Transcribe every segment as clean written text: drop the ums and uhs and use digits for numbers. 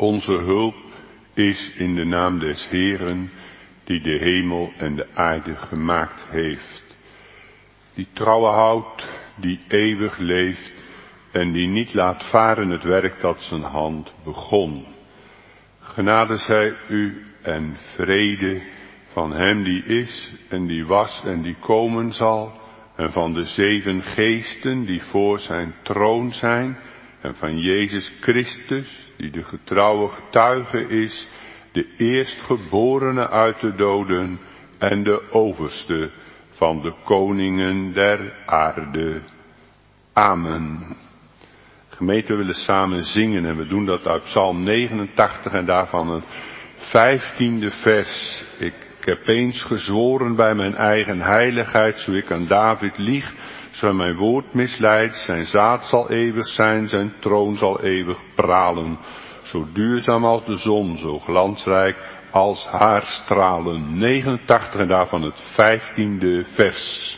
Onze hulp is in de naam des Heeren, die de hemel en de aarde gemaakt heeft. Die trouwen houdt, die eeuwig leeft en die niet laat varen het werk dat zijn hand begon. Genade zij u en vrede van hem die is en die was en die komen zal, en van de 7 geesten die voor zijn troon zijn, en van Jezus Christus, die de getrouwe getuige is, de eerstgeborene uit de doden en de overste van de koningen der aarde. Amen. Gemeente, we willen samen zingen en we doen dat uit Psalm 89 en daarvan het 15e vers. Ik heb eens gezworen bij mijn eigen heiligheid, zo ik aan David lieg, zo mijn woord misleidt, zijn zaad zal eeuwig zijn, zijn troon zal eeuwig pralen. Zo duurzaam als de zon, zo glansrijk als haar stralen. 89 en daarvan het 15e vers.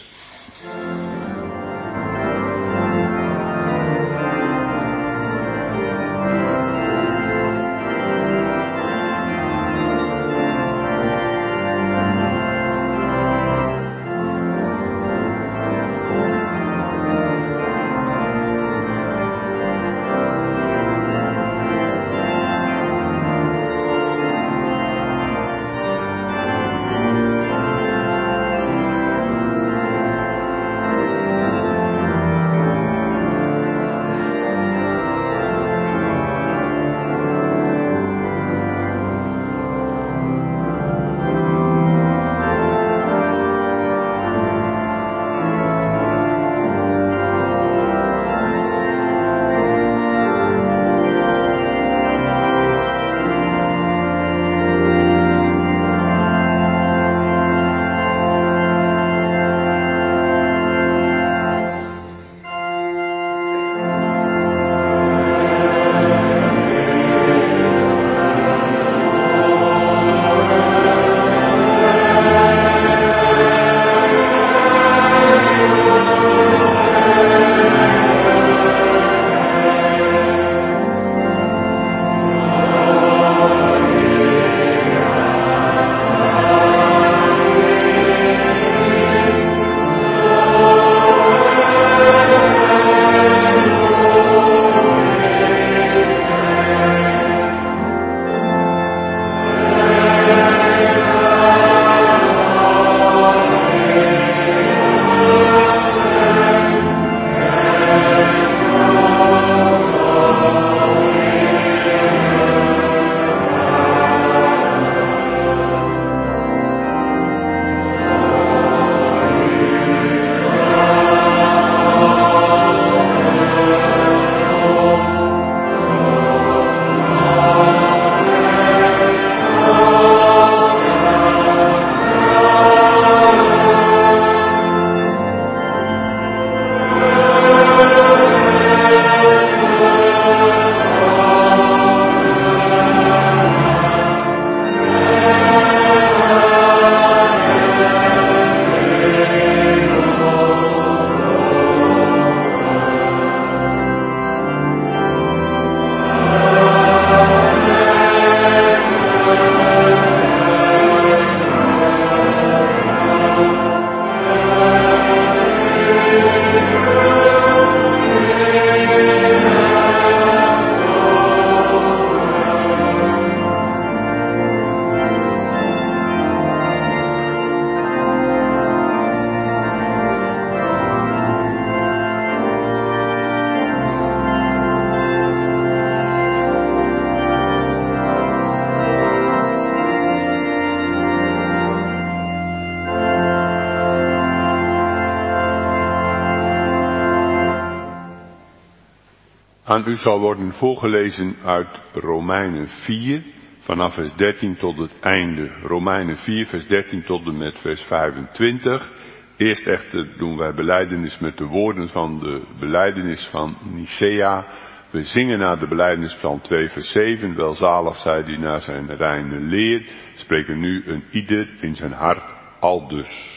Aan u zal worden voorgelezen uit Romeinen 4, vanaf vers 13 tot het einde. Romeinen 4, vers 13 tot en met vers 25. Eerst echter doen wij belijdenis met de woorden van de belijdenis van Nicea. We zingen naar de belijdennispsalm 2, vers 7. Welzalig zij die naar zijn reine leer spreken nu een ieder in zijn hart aldus.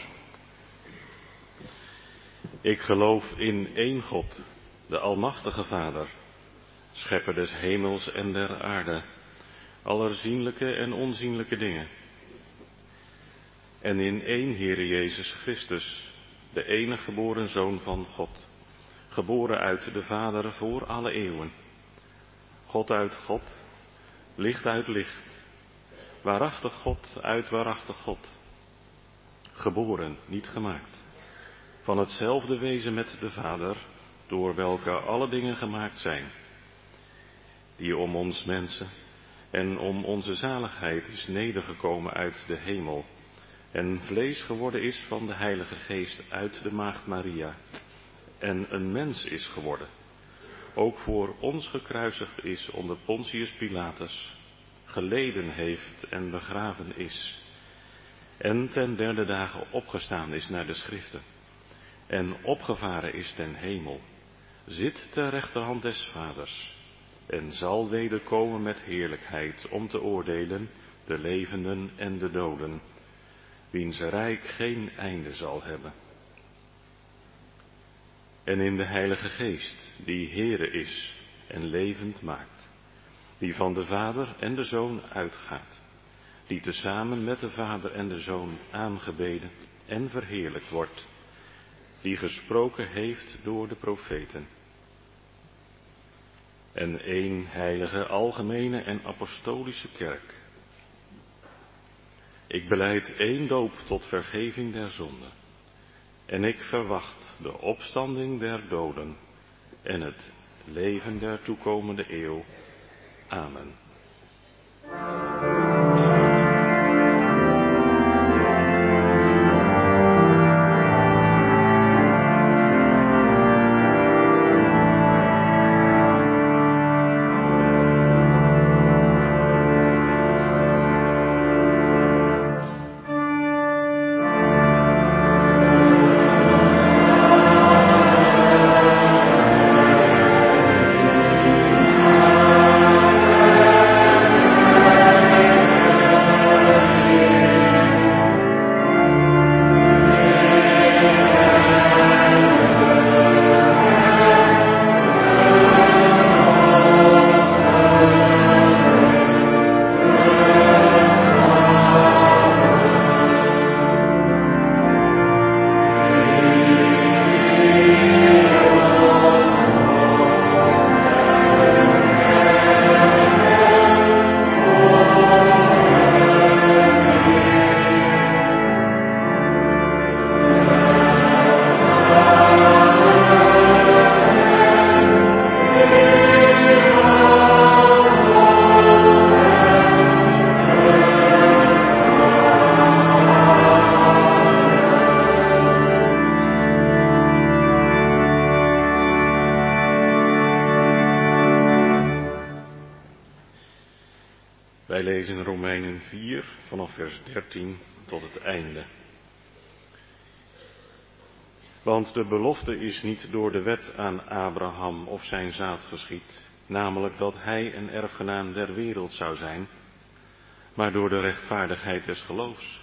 Ik geloof in één God, de Almachtige Vader, schepper des hemels en der aarde, aller zienlijke en onzienlijke dingen. En in één Heere Jezus Christus, de enige geboren Zoon van God, geboren uit de Vader voor alle eeuwen. God uit God, licht uit licht, waarachtig God uit waarachtig God. Geboren, niet gemaakt, van hetzelfde wezen met de Vader, door welke alle dingen gemaakt zijn, die om ons mensen en om onze zaligheid is nedergekomen uit de hemel, en vlees geworden is van de Heilige Geest uit de Maagd Maria, en een mens is geworden, ook voor ons gekruisigd is onder Pontius Pilatus, geleden heeft en begraven is, en ten derde dagen opgestaan is naar de schriften, en opgevaren is ten hemel, zit ter rechterhand des Vaders, en zal wederkomen met heerlijkheid om te oordelen de levenden en de doden, wiens rijk geen einde zal hebben. En in de Heilige Geest, die Heere is en levend maakt, die van de Vader en de Zoon uitgaat, die tezamen met de Vader en de Zoon aangebeden en verheerlijkt wordt, die gesproken heeft door de profeten. En één heilige, algemene en apostolische kerk. Ik belijd één doop tot vergeving der zonden. En ik verwacht de opstanding der doden en het leven der toekomende eeuw. Amen. Wij lezen Romeinen 4 vanaf vers 13 tot het einde. Want de belofte is niet door de wet aan Abraham of zijn zaad geschied, namelijk dat hij een erfgenaam der wereld zou zijn, maar door de rechtvaardigheid des geloofs.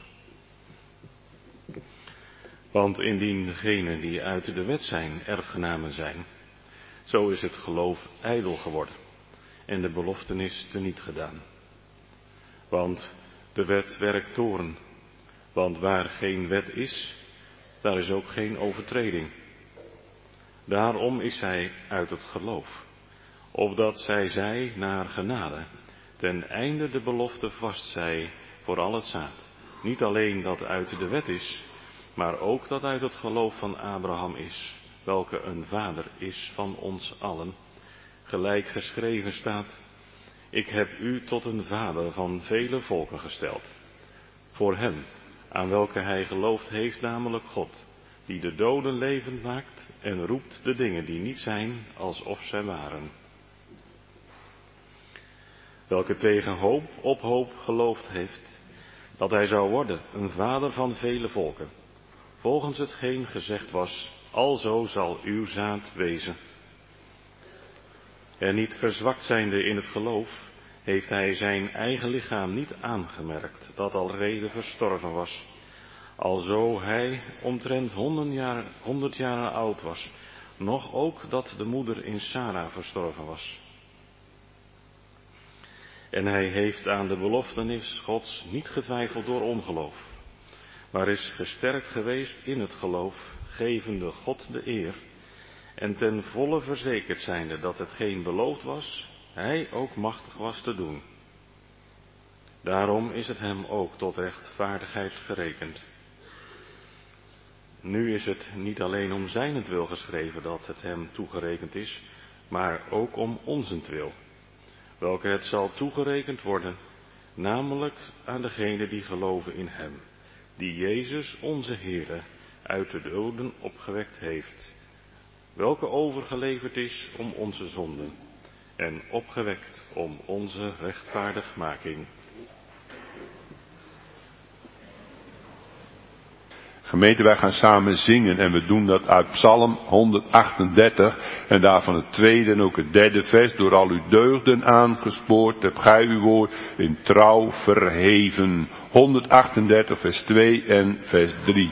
Want indien degenen die uit de wet zijn erfgenamen zijn, zo is het geloof ijdel geworden en de beloftenis teniet gedaan. Want de wet werkt toorn, want waar geen wet is, daar is ook geen overtreding. Daarom is zij uit het geloof, opdat zij naar genade, ten einde de belofte vastzij voor al het zaad. Niet alleen dat uit de wet is, maar ook dat uit het geloof van Abraham is, welke een vader is van ons allen, gelijk geschreven staat: ik heb u tot een vader van vele volken gesteld. Voor hem, aan welke hij geloofd heeft, namelijk God, die de doden levend maakt en roept de dingen die niet zijn, alsof zij waren. Welke tegen hoop op hoop geloofd heeft, dat hij zou worden een vader van vele volken, volgens hetgeen gezegd was, alzo zal uw zaad wezen. En niet verzwakt zijnde in het geloof, heeft hij zijn eigen lichaam niet aangemerkt, dat alrede verstorven was, alzo hij omtrent 100 jaar oud was, nog ook dat de moeder in Sara verstorven was. En hij heeft aan de beloftenis Gods niet getwijfeld door ongeloof, maar is gesterkt geweest in het geloof, gevende God de eer, en ten volle verzekerd zijnde dat hetgeen beloofd was, hij ook machtig was te doen. Daarom is het hem ook tot rechtvaardigheid gerekend. Nu is het niet alleen om zijnentwil geschreven dat het hem toegerekend is, maar ook om onzentwil, welke het zal toegerekend worden, namelijk aan degenen die geloven in hem, die Jezus onze Heere uit de doden opgewekt heeft, welke overgeleverd is om onze zonden en opgewekt om onze rechtvaardigmaking. Gemeente, wij gaan samen zingen en we doen dat uit Psalm 138 en daarvan het tweede en ook het derde vers. Door al uw deugden aangespoord hebt gij uw woord in trouw verheven. 138 vers 2 en vers 3.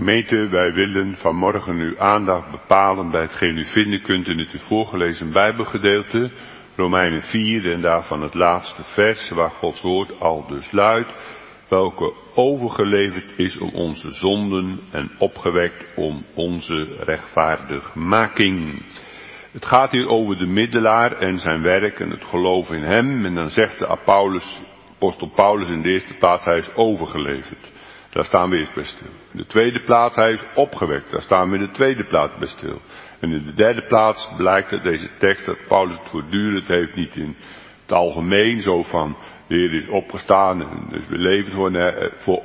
Gemeente, wij willen vanmorgen uw aandacht bepalen bij hetgeen u vinden kunt in het u voorgelezen Bijbelgedeelte, Romeinen 4 en daarvan het laatste vers, waar Gods woord al dus luidt, welke overgeleverd is om onze zonden en opgewekt om onze rechtvaardigmaking. Het gaat hier over de middelaar en zijn werk en het geloof in hem. En dan zegt de apostel Paulus in de eerste plaats, hij is overgeleverd. Daar staan we eerst bij stil. In de tweede plaats, hij is opgewekt. Daar staan we in de tweede plaats bij stil. En in de derde plaats blijkt uit deze tekst dat Paulus het voortdurend heeft, niet in het algemeen zo van de Heer is opgestaan en dus we leven voor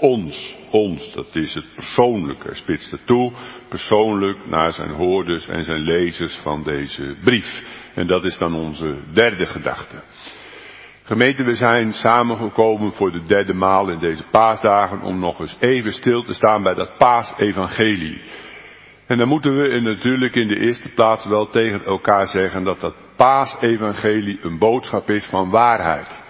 ons. Dat is het persoonlijke. Hij spitst het toe, persoonlijk naar zijn hoorders en zijn lezers van deze brief. En dat is dan onze derde gedachte. Gemeente, we zijn samengekomen voor de derde maal in deze paasdagen om nog eens even stil te staan bij dat paasevangelie. En dan moeten we natuurlijk in de eerste plaats wel tegen elkaar zeggen dat dat paasevangelie een boodschap is van waarheid.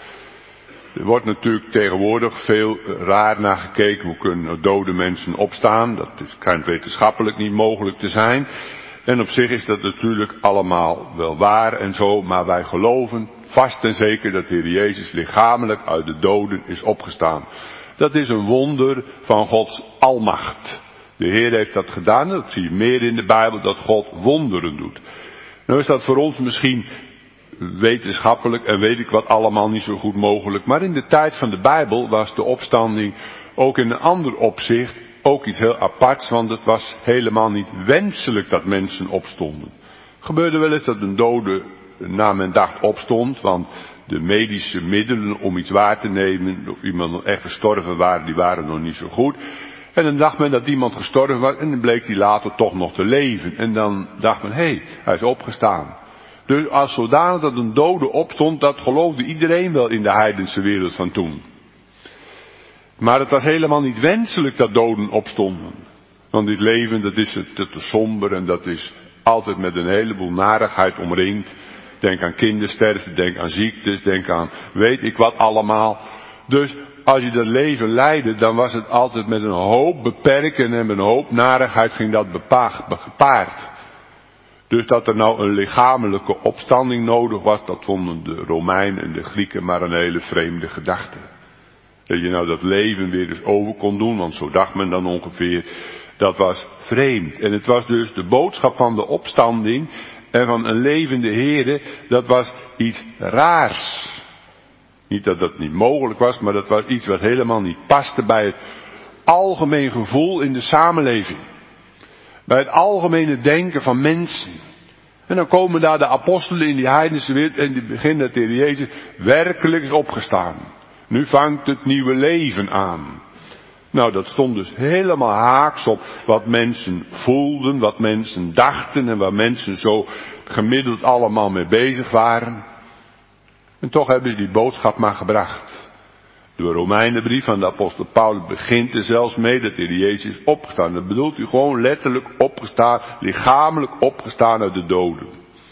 Er wordt natuurlijk tegenwoordig veel raar naar gekeken, hoe kunnen dode mensen opstaan? Dat schijnt wetenschappelijk niet mogelijk te zijn. En op zich is dat natuurlijk allemaal wel waar en zo, maar wij geloven vast en zeker dat de Heer Jezus lichamelijk uit de doden is opgestaan. Dat is een wonder van Gods almacht. De Heer heeft dat gedaan, dat zie je meer in de Bijbel, dat God wonderen doet. Nou is dat voor ons misschien wetenschappelijk en weet ik wat allemaal niet zo goed mogelijk, maar in de tijd van de Bijbel was de opstanding ook in een ander opzicht ook iets heel aparts, want het was helemaal niet wenselijk dat mensen opstonden. Het gebeurde wel eens dat een dode na men dacht opstond, want de medische middelen om iets waar te nemen, of iemand nog echt gestorven waren, die waren nog niet zo goed. En dan dacht men dat iemand gestorven was en dan bleek die later toch nog te leven. En dan dacht men, hé, hij is opgestaan. Dus als zodanig dat een dode opstond, dat geloofde iedereen wel in de heidense wereld van toen. Maar het was helemaal niet wenselijk dat doden opstonden. Want dit leven, dat is te somber en dat is altijd met een heleboel narigheid omringd. Denk aan kindersterfte, denk aan ziektes, denk aan weet ik wat allemaal. Dus als je dat leven leidde, dan was het altijd met een hoop beperken en met een hoop narigheid ging dat gepaard. Dus dat er nou een lichamelijke opstanding nodig was, dat vonden de Romeinen en de Grieken maar een hele vreemde gedachte. Dat je nou dat leven weer eens over kon doen, want zo dacht men dan ongeveer, dat was vreemd. En het was dus de boodschap van de opstanding en van een levende Heere, dat was iets raars. Niet dat dat niet mogelijk was, maar dat was iets wat helemaal niet paste bij het algemeen gevoel in de samenleving. Bij het algemene denken van mensen. En dan komen daar de apostelen in die heidense wereld en die beginnen dat de Heer Jezus werkelijk is opgestaan. Nu vangt het nieuwe leven aan. Nou, dat stond dus helemaal haaks op wat mensen voelden, wat mensen dachten en waar mensen zo gemiddeld allemaal mee bezig waren. En toch hebben ze die boodschap maar gebracht. De Romeinenbrief van de apostel Paulus begint er zelfs mee dat de Heer Jezus is opgestaan. Dat bedoelt u gewoon letterlijk opgestaan, lichamelijk opgestaan uit de doden.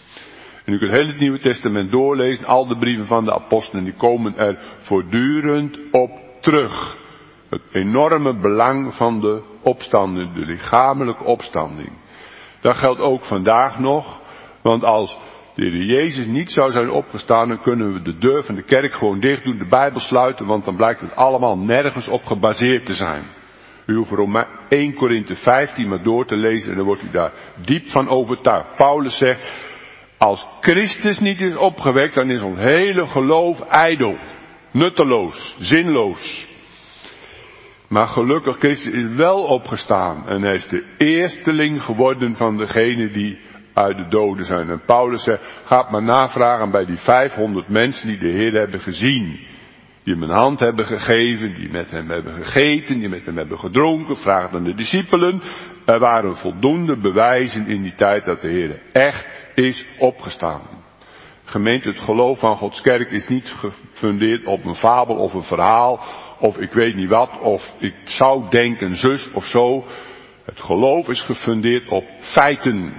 En u kunt heel het Nieuwe Testament doorlezen, al de brieven van de apostelen, die komen er voortdurend op terug. Het enorme belang van de opstanding, de lichamelijke opstanding. Dat geldt ook vandaag nog, want als de Heer Jezus niet zou zijn opgestaan, dan kunnen we de deur van de kerk gewoon dicht doen, de Bijbel sluiten, want dan blijkt het allemaal nergens op gebaseerd te zijn. U hoeft 1 Korinthe 15 maar door te lezen en dan wordt u daar diep van overtuigd. Paulus zegt, als Christus niet is opgewekt, dan is ons hele geloof ijdel, nutteloos, zinloos. Maar gelukkig, Christus is wel opgestaan en hij is de eersteling geworden van degenen die uit de doden zijn. En Paulus zegt, ga maar navragen bij die 500 mensen die de Heer hebben gezien. Die hem een hand hebben gegeven, die met hem hebben gegeten, die met hem hebben gedronken. Vraag aan de discipelen. Er waren voldoende bewijzen in die tijd dat de Heer echt is opgestaan. Gemeente, het geloof van Gods kerk is niet gefundeerd op een fabel of een verhaal. Of ik weet niet wat, of ik zou denken zus of zo. Het geloof is gefundeerd op feiten.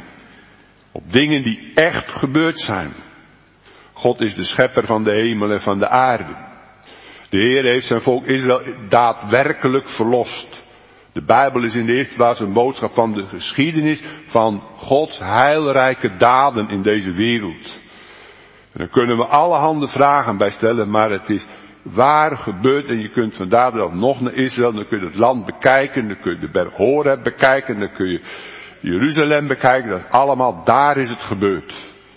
Op dingen die echt gebeurd zijn. God is de schepper van de hemel en van de aarde. De Heer heeft zijn volk Israël daadwerkelijk verlost. De Bijbel is in de eerste plaats een boodschap van de geschiedenis van Gods heilrijke daden in deze wereld. En daar kunnen we allerhande vragen bij stellen, maar het is waar gebeurd. En je kunt vandaag de dag nog naar Israël, dan kun je het land bekijken, dan kun je de berg Horeb bekijken, dan kun je Jeruzalem bekijken. Dat allemaal, daar is het gebeurd.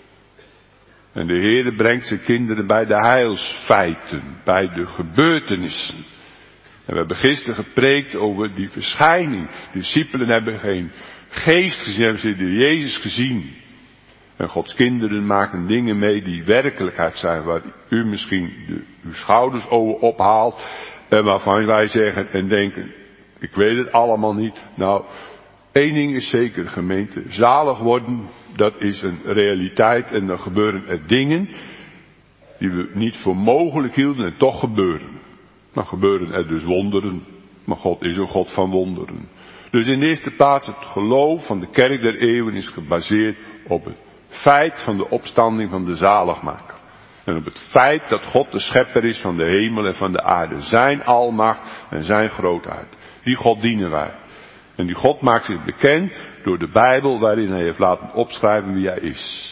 En de Heere brengt zijn kinderen bij de heilsfeiten, bij de gebeurtenissen. En we hebben gisteren gepreekt over die verschijning. De discipelen hebben geen geest gezien, hebben ze de Jezus gezien. En Gods kinderen maken dingen mee die werkelijkheid zijn, waar u misschien uw schouders over ophaalt. En waarvan wij zeggen en denken, ik weet het allemaal niet. Nou, één ding is zeker, gemeente. Zalig worden, dat is een realiteit. En dan gebeuren er dingen die we niet voor mogelijk hielden en toch gebeuren. Dan gebeuren er dus wonderen. Maar God is een God van wonderen. Dus in de eerste plaats het geloof van de kerk der eeuwen is gebaseerd op het feit van de opstanding van de zaligmaker. En op het feit dat God de schepper is van de hemel en van de aarde. Zijn almacht en zijn grootheid. Die God dienen wij. En die God maakt zich bekend door de Bijbel waarin hij heeft laten opschrijven wie hij is.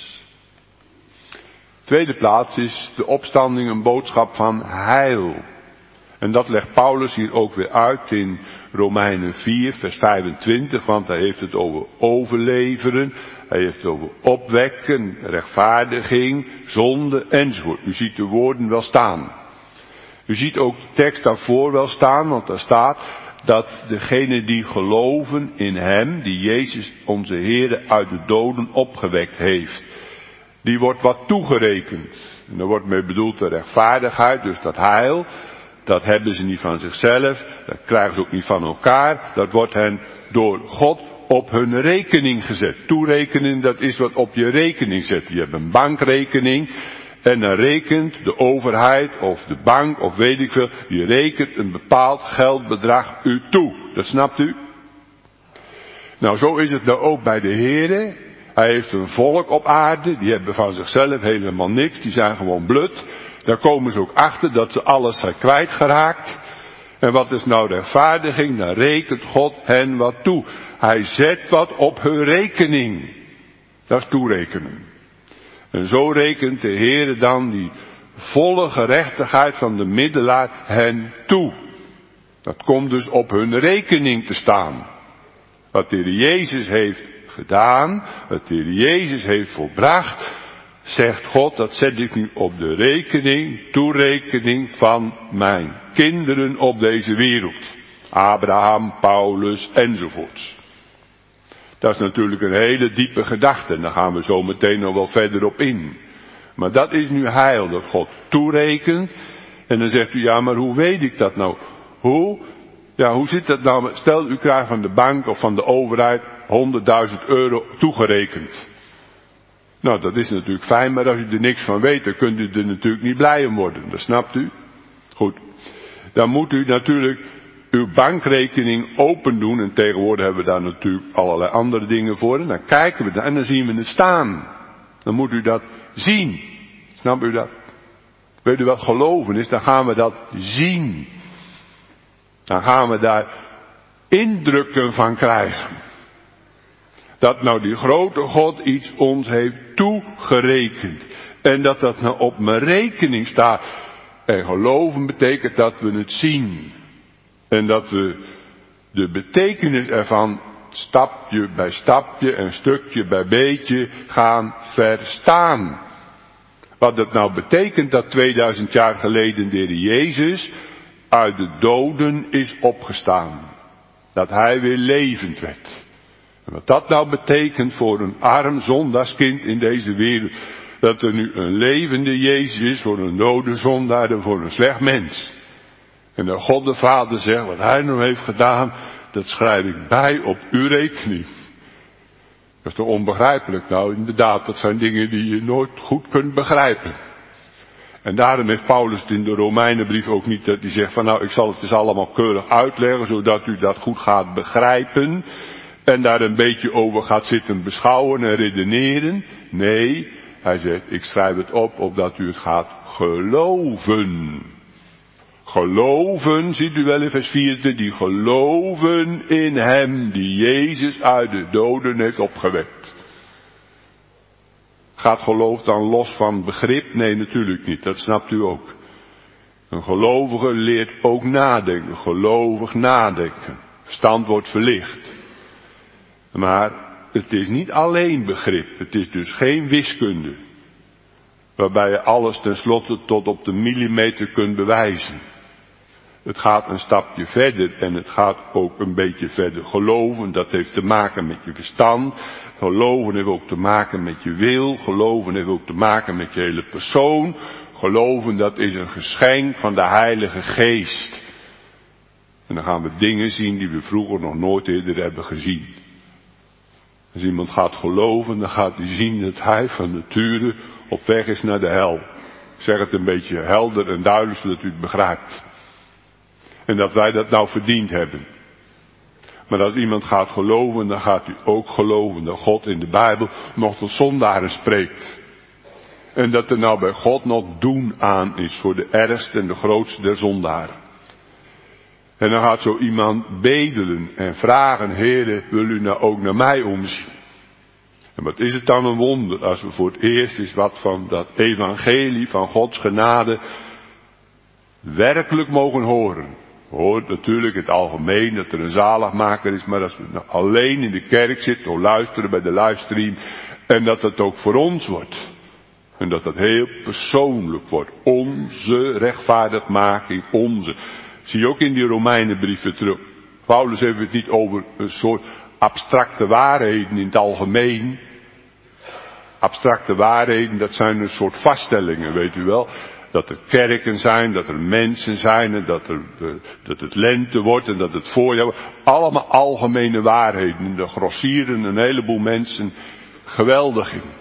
Tweede plaats is de opstanding een boodschap van heil. En dat legt Paulus hier ook weer uit in Romeinen 4 vers 25, want hij heeft het over overleveren, hij heeft het over opwekken, rechtvaardiging, zonde enzovoort. U ziet de woorden wel staan. U ziet ook de tekst daarvoor wel staan, want daar staat dat degenen die geloven in hem, die Jezus onze Heere uit de doden opgewekt heeft, die wordt wat toegerekend. En daar wordt mee bedoeld de rechtvaardigheid, dus dat heil. Dat hebben ze niet van zichzelf, dat krijgen ze ook niet van elkaar. Dat wordt hen door God op hun rekening gezet. Toerekenen, dat is wat op je rekening zet. Je hebt een bankrekening en dan rekent de overheid of de bank of weet ik veel, die rekent een bepaald geldbedrag u toe. Dat snapt u? Nou, zo is het nou ook bij de Heere. Hij heeft een volk op aarde, die hebben van zichzelf helemaal niks, die zijn gewoon blut. Daar komen ze ook achter dat ze alles zijn kwijtgeraakt. En wat is nou rechtvaardiging? Dan rekent God hen wat toe. Hij zet wat op hun rekening. Dat is toerekenen. En zo rekent de Heere dan die volle gerechtigheid van de middelaar hen toe. Dat komt dus op hun rekening te staan. Wat de Heer Jezus heeft gedaan, wat de Heer Jezus heeft volbracht, zegt God, dat zet ik nu op de rekening, toerekening van mijn kinderen op deze wereld. Abraham, Paulus enzovoorts. Dat is natuurlijk een hele diepe gedachte en daar gaan we zo meteen nog wel verder op in. Maar dat is nu heil, dat God toerekent. En dan zegt u, ja maar hoe weet ik dat nou? Hoe zit dat nou? Stel u krijgt van de bank of van de overheid 100.000 euro toegerekend. Nou, dat is natuurlijk fijn, maar als u er niks van weet, dan kunt u er natuurlijk niet blij om worden. Dat snapt u? Goed. Dan moet u natuurlijk uw bankrekening open doen. En tegenwoordig hebben we daar natuurlijk allerlei andere dingen voor. En dan kijken we daar en dan zien we het staan. Dan moet u dat zien. Snapt u dat? Weet u wat geloven is? Dan gaan we dat zien. Dan gaan we daar indrukken van krijgen. Dat nou die grote God iets ons heeft toegerekend. En dat dat nou op mijn rekening staat. En geloven betekent dat we het zien. En dat we de betekenis ervan stapje bij stapje en stukje bij beetje gaan verstaan. Wat het nou betekent dat 2000 jaar geleden de Heer Jezus uit de doden is opgestaan. Dat hij weer levend werd. En wat dat nou betekent voor een arm zondagskind in deze wereld. Dat er nu een levende Jezus is voor een dode zondaar en voor een slecht mens. En dat God de Vader zegt, wat hij nou heeft gedaan, dat schrijf ik bij op uw rekening. Dat is toch onbegrijpelijk? Nou, inderdaad, dat zijn dingen die je nooit goed kunt begrijpen. En daarom heeft Paulus het in de Romeinenbrief ook niet dat hij zegt van nou, ik zal het eens allemaal keurig uitleggen, zodat u dat goed gaat begrijpen. En daar een beetje over gaat zitten beschouwen en redeneren. Nee, hij zegt, ik schrijf het op opdat u het gaat geloven. Geloven, ziet u wel in vers 24, die geloven in hem die Jezus uit de doden heeft opgewekt. Gaat geloof dan los van begrip? Nee, natuurlijk niet, dat snapt u ook. Een gelovige leert ook nadenken, gelovig nadenken. Verstand wordt verlicht. Maar het is niet alleen begrip, het is dus geen wiskunde. Waarbij je alles tenslotte tot op de millimeter kunt bewijzen. Het gaat een stapje verder en het gaat ook een beetje verder. Geloven, dat heeft te maken met je verstand. Geloven heeft ook te maken met je wil. Geloven heeft ook te maken met je hele persoon. Geloven, dat is een geschenk van de Heilige Geest. En dan gaan we dingen zien die we vroeger nog nooit eerder hebben gezien. Als iemand gaat geloven, dan gaat hij zien dat hij van nature op weg is naar de hel. Ik zeg het een beetje helder en duidelijk, zodat u het begrijpt. En dat wij dat nou verdiend hebben. Maar als iemand gaat geloven, dan gaat u ook geloven dat God in de Bijbel nog tot zondaren spreekt. En dat er nou bij God nog doen aan is voor de ergste en de grootste der zondaren. En dan gaat zo iemand bedelen en vragen, Heere, wil u nou ook naar mij omzien? En wat is het dan een wonder als we voor het eerst eens wat van dat evangelie van Gods genade werkelijk mogen horen. We horen natuurlijk in het algemeen dat er een zaligmaker is, maar als we nou alleen in de kerk zitten of luisteren bij de livestream en dat het ook voor ons wordt. En dat dat heel persoonlijk wordt. Onze rechtvaardigmaking, onze. Zie je ook in die Romeinenbrieven terug. Paulus heeft het niet over een soort abstracte waarheden in het algemeen. Abstracte waarheden, dat zijn een soort vaststellingen, weet u wel. Dat er kerken zijn, dat er mensen zijn en dat het lente wordt en dat het voorjaar wordt. Allemaal algemene waarheden. En daar grossieren een heleboel mensen geweldig in.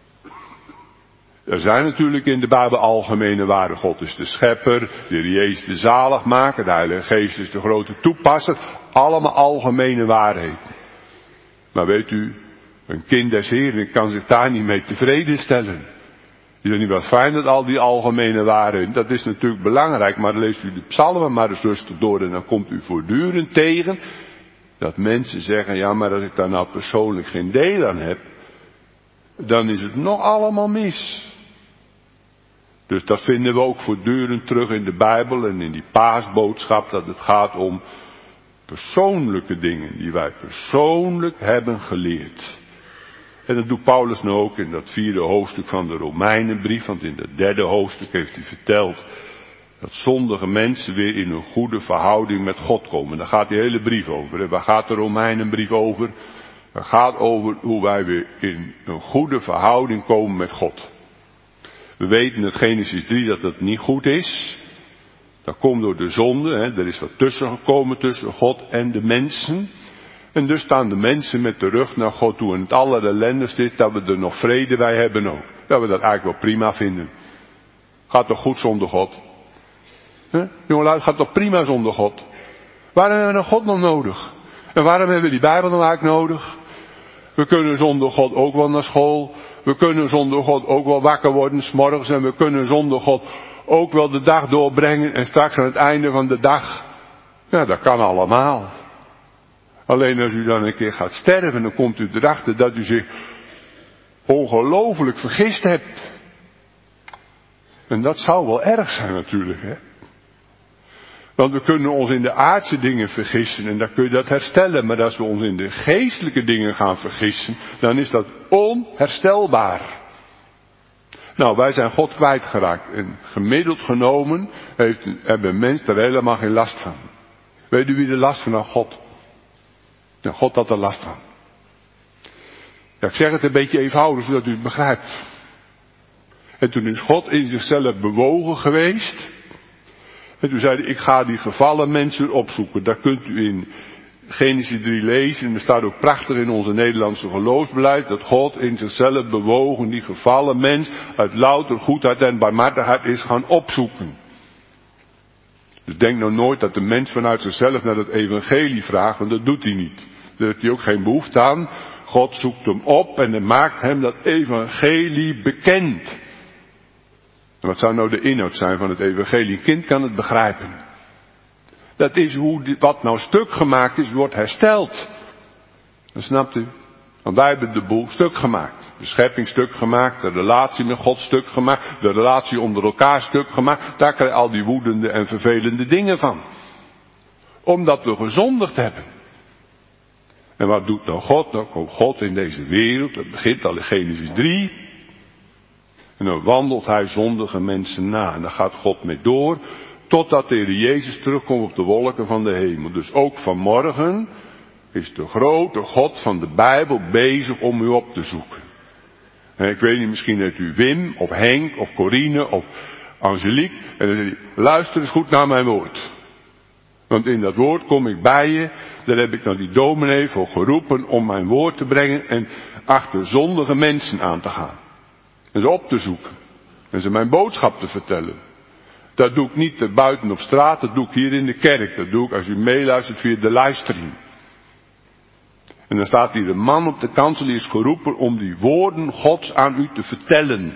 Er zijn natuurlijk in de Bijbel algemene waarden. God is de schepper, de Heer Jezus de zaligmaker, de Heilige Geest is de grote toepasser. Allemaal algemene waarheden. Maar weet u, een kind des Heeren kan zich daar niet mee tevreden stellen. Is het niet wat fijn dat al die algemene waarheden, dat is natuurlijk belangrijk, maar leest u de psalmen maar eens rustig door en dan komt u voortdurend tegen dat mensen zeggen, ja maar als ik daar nou persoonlijk geen deel aan heb, dan is het nog allemaal mis. Dus dat vinden we ook voortdurend terug in de Bijbel en in die paasboodschap, dat het gaat om persoonlijke dingen die wij persoonlijk hebben geleerd. En dat doet Paulus nu ook in dat 4e hoofdstuk van de Romeinenbrief, want in dat 3e hoofdstuk heeft hij verteld dat zondige mensen weer in een goede verhouding met God komen. Daar gaat die hele brief over. En waar gaat de Romeinenbrief over? Het gaat over hoe wij weer in een goede verhouding komen met God. We weten in Genesis 3 dat dat niet goed is. Dat komt door de zonde. Er is wat tussen gekomen tussen God en de mensen. En dus staan de mensen met de rug naar God toe. En het allerellendigste is dat we er nog vrede bij hebben ook. Dat we dat eigenlijk wel prima vinden. Gaat toch goed zonder God? Jongelui, het gaat toch prima zonder God? Waarom hebben we God nog nodig? En waarom hebben we die Bijbel nog eigenlijk nodig? We kunnen zonder God ook wel naar school. We kunnen zonder God ook wel wakker worden 's morgens. En we kunnen zonder God ook wel de dag doorbrengen. En straks aan het einde van de dag. Ja, dat kan allemaal. Alleen als u dan een keer gaat sterven, dan komt u erachter dat u zich ongelooflijk vergist hebt. En dat zou wel erg zijn natuurlijk, hè. Want we kunnen ons in de aardse dingen vergissen en dan kun je dat herstellen. Maar als we ons in de geestelijke dingen gaan vergissen, dan is dat onherstelbaar. Nou, wij zijn God kwijtgeraakt. En gemiddeld genomen hebben mensen er helemaal geen last van. Weet u wie er last van had? God. Nou, God had er last van. Ja, ik zeg het een beetje eenvoudig, zodat u het begrijpt. En toen is God in zichzelf bewogen geweest. En toen zei hij, ik ga die gevallen mensen opzoeken. Daar kunt u in Genesis 3 lezen. En er staat ook prachtig in onze Nederlandse geloofsbeleid. Dat God in zichzelf bewogen die gevallen mens uit louter goedheid en barmhartigheid is gaan opzoeken. Dus denk nou nooit dat de mens vanuit zichzelf naar het evangelie vraagt. Want dat doet hij niet. Daar heeft hij ook geen behoefte aan. God zoekt hem op en maakt hem dat evangelie bekend. En wat zou nou de inhoud zijn van het evangelie? Een kind kan het begrijpen. Dat is hoe wat nou stuk gemaakt is, wordt hersteld. Dat snapt u? Want wij hebben de boel stuk gemaakt. De schepping stuk gemaakt, de relatie met God stuk gemaakt, de relatie onder elkaar stuk gemaakt. Daar krijg je al die woedende en vervelende dingen van. Omdat we gezondigd hebben. En wat doet nou God? Nou komt God in deze wereld, dat begint al in Genesis 3. En dan wandelt hij zondige mensen na. En daar gaat God mee door, totdat de Heer Jezus terugkomt op de wolken van de hemel. Dus ook vanmorgen is de grote God van de Bijbel bezig om u op te zoeken. En ik weet niet, misschien heet u Wim, of Henk, of Corine, of Angelique. En dan zegt hij, luister eens goed naar mijn woord. Want in dat woord kom ik bij je. Daar heb ik nou die dominee voor geroepen om mijn woord te brengen en achter zondige mensen aan te gaan. En ze op te zoeken. En ze mijn boodschap te vertellen. Dat doe ik niet buiten op straat, dat doe ik hier in de kerk. Dat doe ik als u meeluistert via de livestream. En dan staat hier een man op de kansel, die is geroepen om die woorden Gods aan u te vertellen.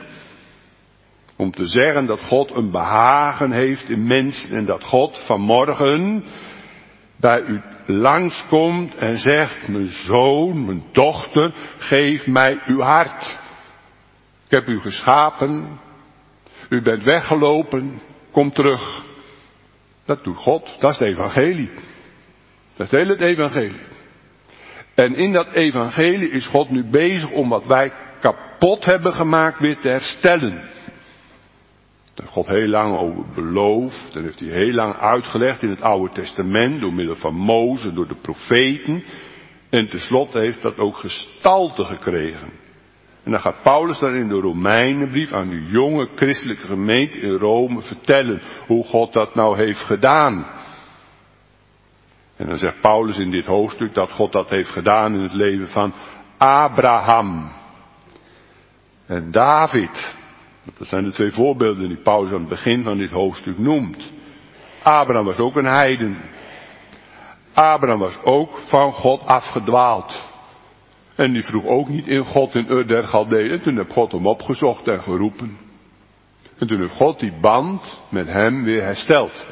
Om te zeggen dat God een behagen heeft in mensen en dat God vanmorgen bij u langskomt en zegt, mijn zoon, mijn dochter, geef mij uw hart. Ik heb u geschapen, u bent weggelopen, kom terug. Dat doet God, dat is het evangelie. Dat is het hele evangelie. En in dat evangelie is God nu bezig om wat wij kapot hebben gemaakt weer te herstellen. Daar heeft God heel lang over beloofd. Dat heeft hij heel lang uitgelegd in het Oude Testament. Door middel van Mozes, door de profeten. En tenslotte heeft dat ook gestalte gekregen. En dan gaat Paulus dan in de Romeinenbrief aan de jonge christelijke gemeente in Rome vertellen hoe God dat nou heeft gedaan. En dan zegt Paulus in dit hoofdstuk dat God dat heeft gedaan in het leven van Abraham en David. Dat zijn de twee voorbeelden die Paulus aan het begin van dit hoofdstuk noemt. Abraham was ook een heiden. Abraham was ook van God afgedwaald. En die vroeg ook niet in God in Ur der Galdeeën. En toen heeft God hem opgezocht en geroepen. En toen heeft God die band met hem weer hersteld.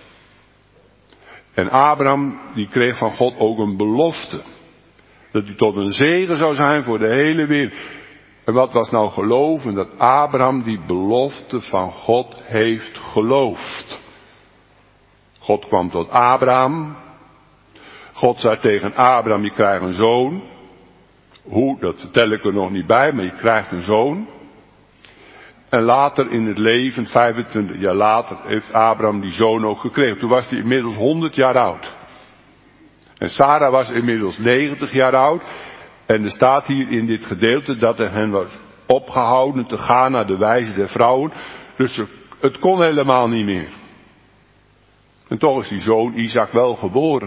En Abraham die kreeg van God ook een belofte. Dat hij tot een zegen zou zijn voor de hele wereld. En wat was nou geloven? Dat Abraham die belofte van God heeft geloofd. God kwam tot Abraham. God zei tegen Abraham, je krijgt een zoon. Hoe, dat vertel ik er nog niet bij, maar je krijgt een zoon. En later in het leven, 25 jaar later, heeft Abraham die zoon ook gekregen. Toen was hij inmiddels 100 jaar oud. En Sarah was inmiddels 90 jaar oud. En er staat hier in dit gedeelte dat er hen was opgehouden te gaan naar de wijze der vrouwen. Dus het kon helemaal niet meer. En toch is die zoon Isaac wel geboren.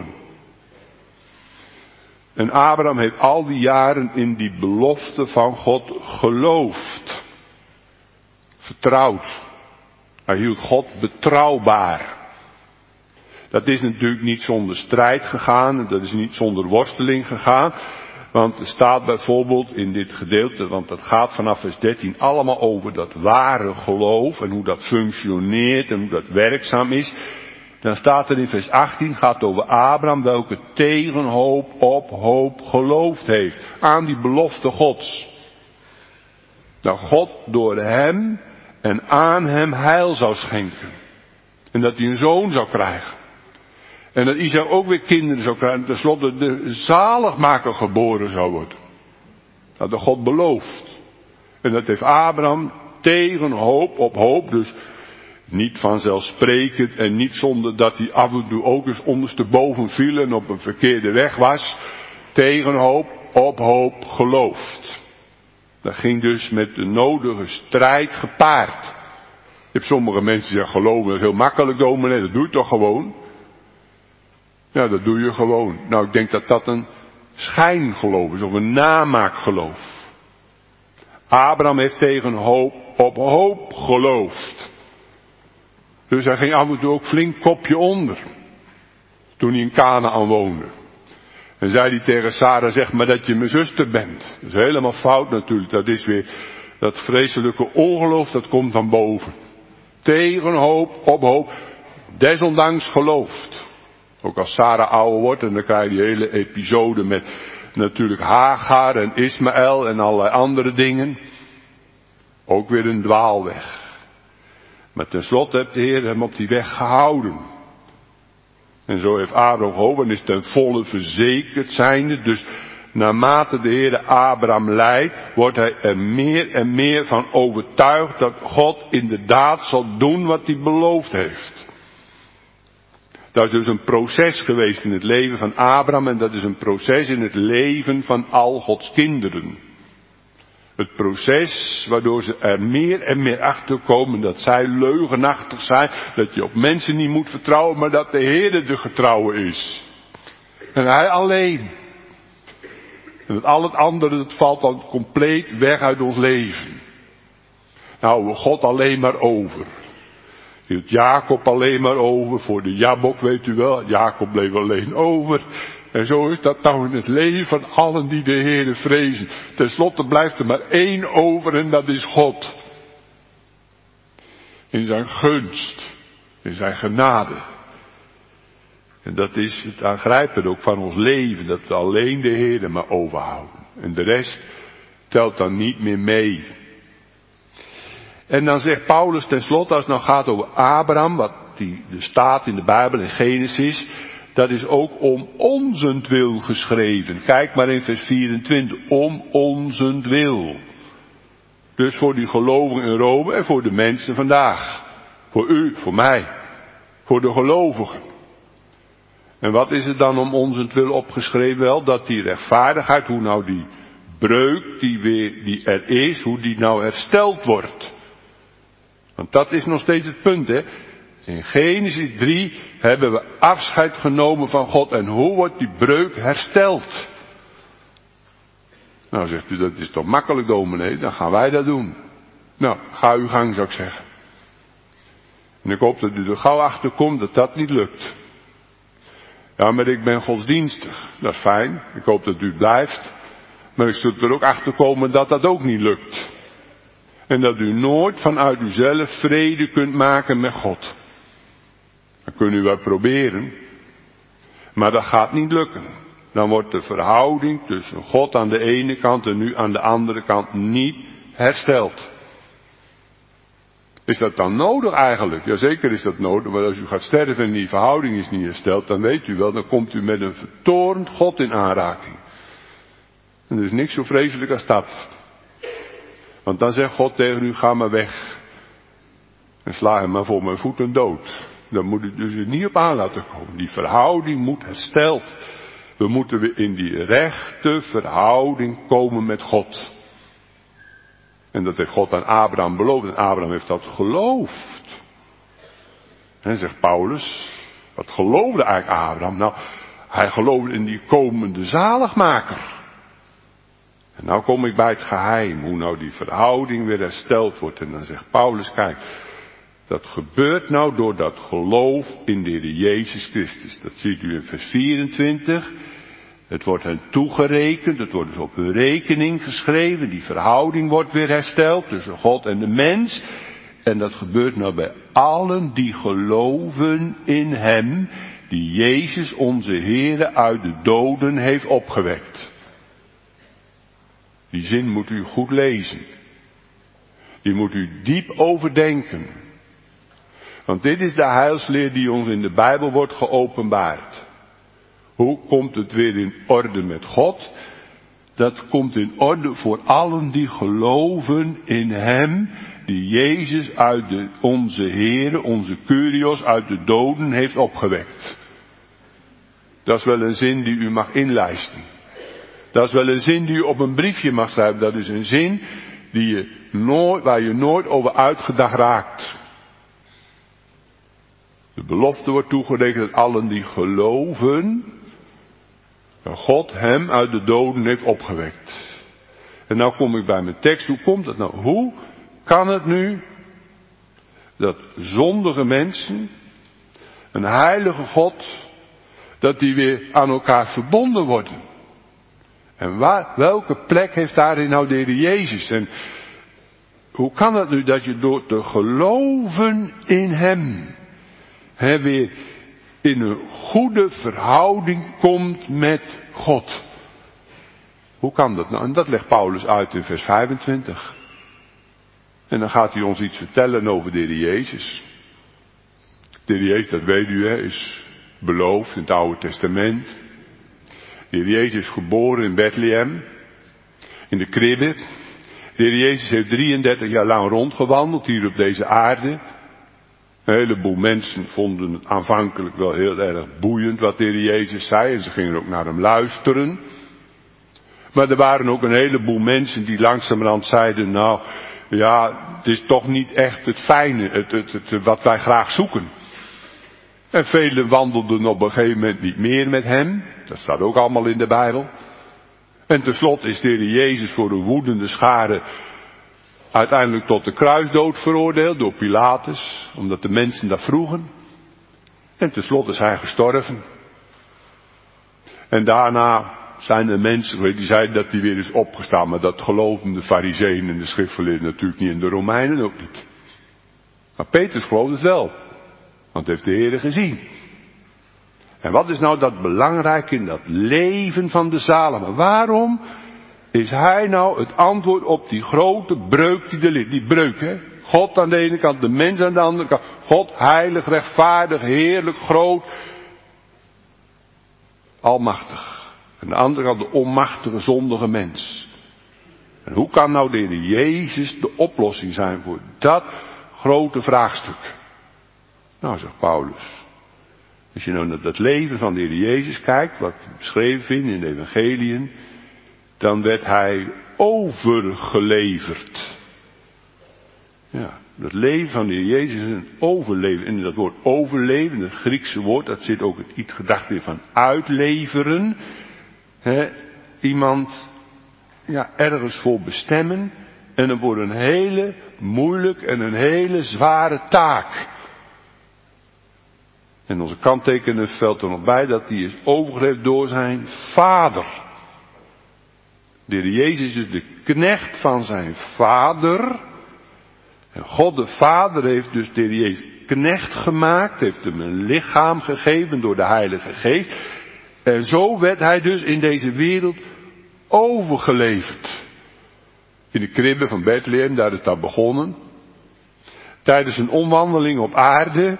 En Abraham heeft al die jaren in die belofte van God geloofd. Vertrouwd. Hij hield God betrouwbaar. Dat is natuurlijk niet zonder strijd gegaan. Dat is niet zonder worsteling gegaan. Want er staat bijvoorbeeld in dit gedeelte, want dat gaat vanaf vers 13 allemaal over dat ware geloof en hoe dat functioneert en hoe dat werkzaam is. Dan staat er in vers 18, gaat over Abraham, welke tegen hoop op hoop geloofd heeft. Aan die belofte Gods. Dat God door hem en aan hem heil zou schenken. En dat hij een zoon zou krijgen. En dat Isaac ook weer kinderen zou krijgen. En tenslotte de zaligmaker geboren zou worden. Dat had God beloofd. En dat heeft Abraham tegen hoop op hoop. Dus niet vanzelfsprekend en niet zonder dat hij af en toe ook eens ondersteboven viel en op een verkeerde weg was. Tegen hoop op hoop geloofd. Dat ging dus met de nodige strijd gepaard. Je hebt sommige mensen die zeggen, geloven is heel makkelijk, dominee, dat doe je toch gewoon? Ja, dat doe je gewoon. Nou, ik denk dat dat een schijngeloof is, of een namaakgeloof. Abraham heeft tegen hoop op hoop geloofd. Dus hij ging af en toe ook flink kopje onder. Toen hij in Kanaan woonde. En zei hij tegen Sarah, zeg maar dat je mijn zuster bent. Dat is helemaal fout natuurlijk. Dat is weer dat vreselijke ongeloof, dat komt dan boven. tegen hoop op hoop, desondanks gelooft. Ook als Sarah ouder wordt en dan krijg je die hele episode met natuurlijk Hagar en Ismaël en allerlei andere dingen. Ook weer een dwaalweg. Maar tenslotte heeft de Heer hem op die weg gehouden. En zo heeft Abraham gehoord en is ten volle verzekerd zijnde. Dus naarmate de Heer Abraham leidt, wordt hij er meer en meer van overtuigd dat God inderdaad zal doen wat hij beloofd heeft. Dat is dus een proces geweest in het leven van Abraham en dat is een proces in het leven van al Gods kinderen. Het proces waardoor ze er meer en meer achter komen dat zij leugenachtig zijn, dat je op mensen niet moet vertrouwen, maar dat de Heer de getrouwe is. En Hij alleen. En dat al het andere, dat valt dan compleet weg uit ons leven. Nou, we God alleen maar over. Hield Jacob alleen maar over, voor de Jabok weet u wel, Jacob bleef alleen over. En zo is dat nou in het leven van allen die de Heere vrezen. Ten slotte blijft er maar één over en dat is God. In zijn gunst, in zijn genade. En dat is het aangrijpende ook van ons leven, dat we alleen de Heere maar overhouden. En de rest telt dan niet meer mee. En dan zegt Paulus tenslotte, als het nou gaat over Abraham, wat die staat in de Bijbel in Genesis, dat is ook om onzentwil geschreven. Kijk maar in vers 24, om onzentwil. Dus voor die gelovigen in Rome en voor de mensen vandaag. Voor u, voor mij, voor de gelovigen. En wat is er dan om onzentwil opgeschreven? Wel, dat die rechtvaardigheid, hoe nou die breuk die er is, hoe die nou hersteld wordt. Want dat is nog steeds het punt, hè. In Genesis 3 hebben we afscheid genomen van God. En hoe wordt die breuk hersteld? Nou zegt u, dat is toch makkelijk, dominee, dan gaan wij dat doen. Nou, ga uw gang, zou ik zeggen. En ik hoop dat u er gauw achter komt dat dat niet lukt. Ja, maar ik ben godsdienstig. Dat is fijn. Ik hoop dat u blijft. Maar ik zult er ook achter komen dat dat ook niet lukt. En dat u nooit vanuit uzelf vrede kunt maken met God. Dat kunt u wel proberen. Maar dat gaat niet lukken. Dan wordt de verhouding tussen God aan de ene kant en u aan de andere kant niet hersteld. Is dat dan nodig eigenlijk? Jazeker is dat nodig, maar als u gaat sterven en die verhouding is niet hersteld, dan weet u wel, dan komt u met een vertoornd God in aanraking. En er is niks zo vreselijk als dat. Want dan zegt God tegen u, ga maar weg. En sla hem maar voor mijn voeten dood. Daar moet u dus er niet op aan laten komen. Die verhouding moet hersteld. We moeten weer in die rechte verhouding komen met God. En dat heeft God aan Abraham beloofd. En Abraham heeft dat geloofd. En zegt Paulus, wat geloofde eigenlijk Abraham? Nou, hij geloofde in die komende zaligmaker. En nou kom ik bij het geheim, hoe nou die verhouding weer hersteld wordt. En dan zegt Paulus, kijk, dat gebeurt nou door dat geloof in de Heer Jezus Christus. Dat ziet u in vers 24. Het wordt hen toegerekend, het wordt dus op hun rekening geschreven. Die verhouding wordt weer hersteld tussen God en de mens. En dat gebeurt nou bij allen die geloven in Hem, die Jezus onze Heere uit de doden heeft opgewekt. Die zin moet u goed lezen. Die moet u diep overdenken. Want dit is de heilsleer die ons in de Bijbel wordt geopenbaard. Hoe komt het weer in orde met God? Dat komt in orde voor allen die geloven in Hem, die Jezus uit onze Heere, onze Kyrios, uit de doden heeft opgewekt. Dat is wel een zin die u mag inlijsten. Dat is wel een zin die u op een briefje mag schrijven. Dat is een zin waar je nooit over uitgedacht raakt. De belofte wordt toegerekend aan allen die geloven dat God hem uit de doden heeft opgewekt. En nou kom ik bij mijn tekst. Hoe komt het nou? Hoe kan het nu dat zondige mensen, een heilige God, dat die weer aan elkaar verbonden worden? En welke plek heeft daarin nou de Heer Jezus? En Hoe kan het nu dat je door te geloven in hem, weer in een goede verhouding komt met God? Hoe kan dat nou? En dat legt Paulus uit in vers 25. En dan gaat hij ons iets vertellen over de Heer Jezus. De Heer Jezus, dat weet u, is beloofd in het Oude Testament. De Heer Jezus is geboren in Bethlehem, in de kribbe. De Heer Jezus heeft 33 jaar lang rondgewandeld hier op deze aarde. Een heleboel mensen vonden het aanvankelijk wel heel erg boeiend wat de Heer Jezus zei. En ze gingen ook naar hem luisteren. Maar er waren ook een heleboel mensen die langzamerhand zeiden, nou ja, het is toch niet echt het fijne, wat wij graag zoeken. En velen wandelden op een gegeven moment niet meer met hem. Dat staat ook allemaal in de Bijbel. En tenslotte is de Heer Jezus voor een woedende schare uiteindelijk tot de kruisdood veroordeeld door Pilatus. Omdat de mensen dat vroegen. En tenslotte is hij gestorven. En daarna zijn er mensen die zeiden dat hij weer is opgestaan. Maar dat geloofden de Farizeeën en de schriftgeleerden natuurlijk niet. En de Romeinen ook niet. Maar Petrus geloofde het wel. Want heeft de Heer gezien. En wat is nou dat belangrijk in dat leven van de zalige? Waarom is hij nou het antwoord op die grote breuk die er ligt? Die breuk, hè? God aan de ene kant, de mens aan de andere kant. God heilig, rechtvaardig, heerlijk, groot. Almachtig. Aan de andere kant de onmachtige, zondige mens. En hoe kan nou de Heer Jezus de oplossing zijn voor dat grote vraagstuk? Nou, zegt Paulus. Als je nou naar dat leven van de Heer Jezus kijkt, wat we beschreven vinden in de evangeliën, dan werd hij overgeleverd. Ja, dat leven van de Heer Jezus is een overleven. En dat woord overleven, het Griekse woord, dat zit ook iets gedacht in van uitleveren. Iemand ergens voor bestemmen en dan wordt een hele moeilijk en een hele zware taak. En onze kanttekener velt er nog bij dat hij is overgeleverd door zijn vader. De Heer Jezus is de knecht van zijn vader. En God de Vader heeft dus de Heer Jezus knecht gemaakt, heeft hem een lichaam gegeven door de Heilige Geest. En zo werd hij dus in deze wereld overgeleverd. In de kribbe van Bethlehem, daar is dat begonnen. Tijdens een omwandeling op aarde.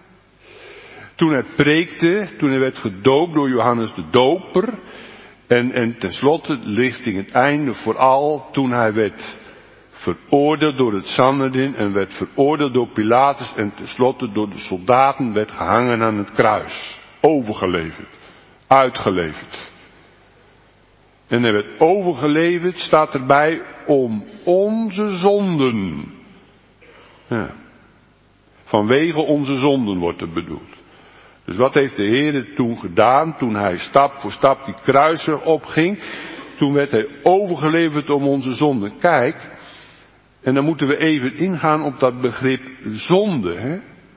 Toen hij preekte, toen hij werd gedoopt door Johannes de Doper. En tenslotte, richting het einde vooral, toen hij werd veroordeeld door het Sanhedrin en werd veroordeeld door Pilatus en tenslotte door de soldaten werd gehangen aan het kruis. Overgeleverd. Uitgeleverd. En hij werd overgeleverd, staat erbij, om onze zonden. Ja. Vanwege onze zonden wordt er bedoeld. Dus wat heeft de Heer toen gedaan, toen hij stap voor stap die kruisen opging? Toen werd hij overgeleverd om onze zonden. Kijk, en dan moeten we even ingaan op dat begrip zonde. Hè?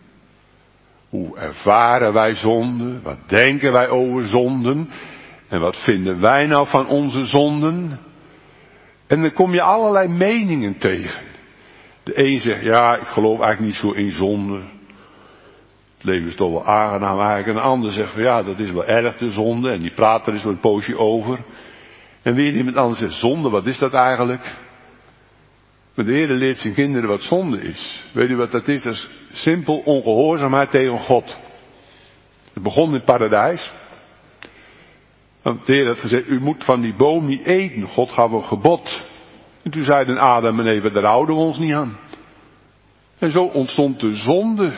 Hoe ervaren wij zonde? Wat denken wij over zonden? En wat vinden wij nou van onze zonden? En dan kom je allerlei meningen tegen. De een zegt, ja, ik geloof eigenlijk niet zo in zonde. Het leven is toch wel aangenaam eigenlijk. En de ander zegt, ja, dat is wel erg de zonde. En die praat er eens wel een poosje over. En weer iemand anders zegt, zonde, wat is dat eigenlijk? Maar de Heer leert zijn kinderen wat zonde is. Weet u wat dat is? Dat is simpel ongehoorzaamheid tegen God. Het begon in het paradijs. Want de Heer had gezegd, u moet van die boom niet eten. God gaf een gebod. En toen zeiden Adam en Eva, daar houden we ons niet aan. En zo ontstond de zonde.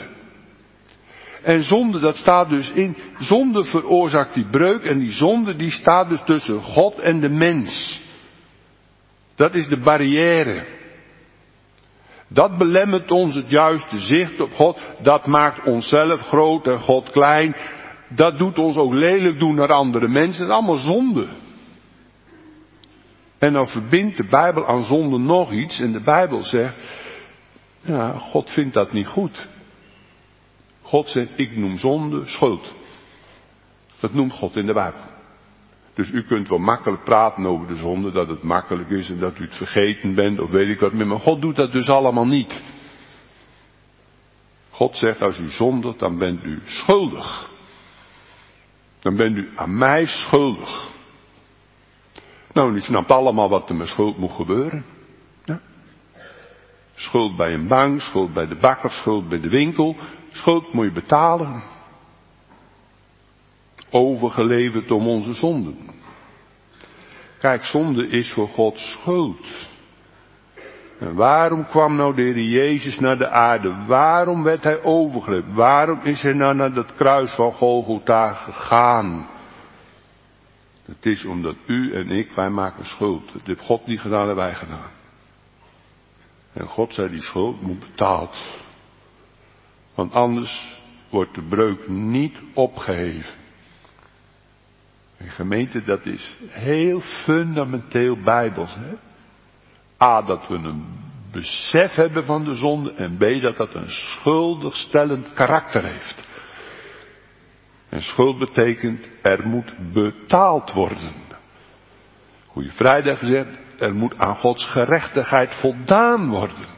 En zonde, dat staat dus in, zonde veroorzaakt die breuk en die zonde die staat dus tussen God en de mens. Dat is de barrière. Dat belemmert ons het juiste zicht op God. Dat maakt onszelf groot en God klein. Dat doet ons ook lelijk doen naar andere mensen. Dat is allemaal zonde. En dan verbindt de Bijbel aan zonde nog iets. En de Bijbel zegt, ja, God vindt dat niet goed. God zegt, ik noem zonde schuld. Dat noemt God in de Bijbel. Dus u kunt wel makkelijk praten over de zonde, dat het makkelijk is en dat u het vergeten bent of weet ik wat meer. Maar God doet dat dus allemaal niet. God zegt, als u zondigt, dan bent u schuldig. Dan bent u aan mij schuldig. Nou, u snapt allemaal wat er met schuld moet gebeuren. Ja. Schuld bij een bank, schuld bij de bakker, schuld bij de winkel. Schuld moet je betalen. Overgeleverd om onze zonden. Kijk, zonde is voor God schuld. En waarom kwam nou de Heer Jezus naar de aarde? Waarom werd hij overgeleverd? Waarom is hij nou naar dat kruis van Golgotha gegaan? Het is omdat u en ik, wij maken schuld. Dat heeft God niet gedaan, dat hebben wij gedaan. En God zei, die schuld moet betaald. Want anders wordt de breuk niet opgeheven. En gemeente, dat is heel fundamenteel bijbels. Hè? A, dat we een besef hebben van de zonde. En B, dat dat een schuldigstellend karakter heeft. En schuld betekent, er moet betaald worden. Goeie Vrijdag gezegd, er moet aan Gods gerechtigheid voldaan worden.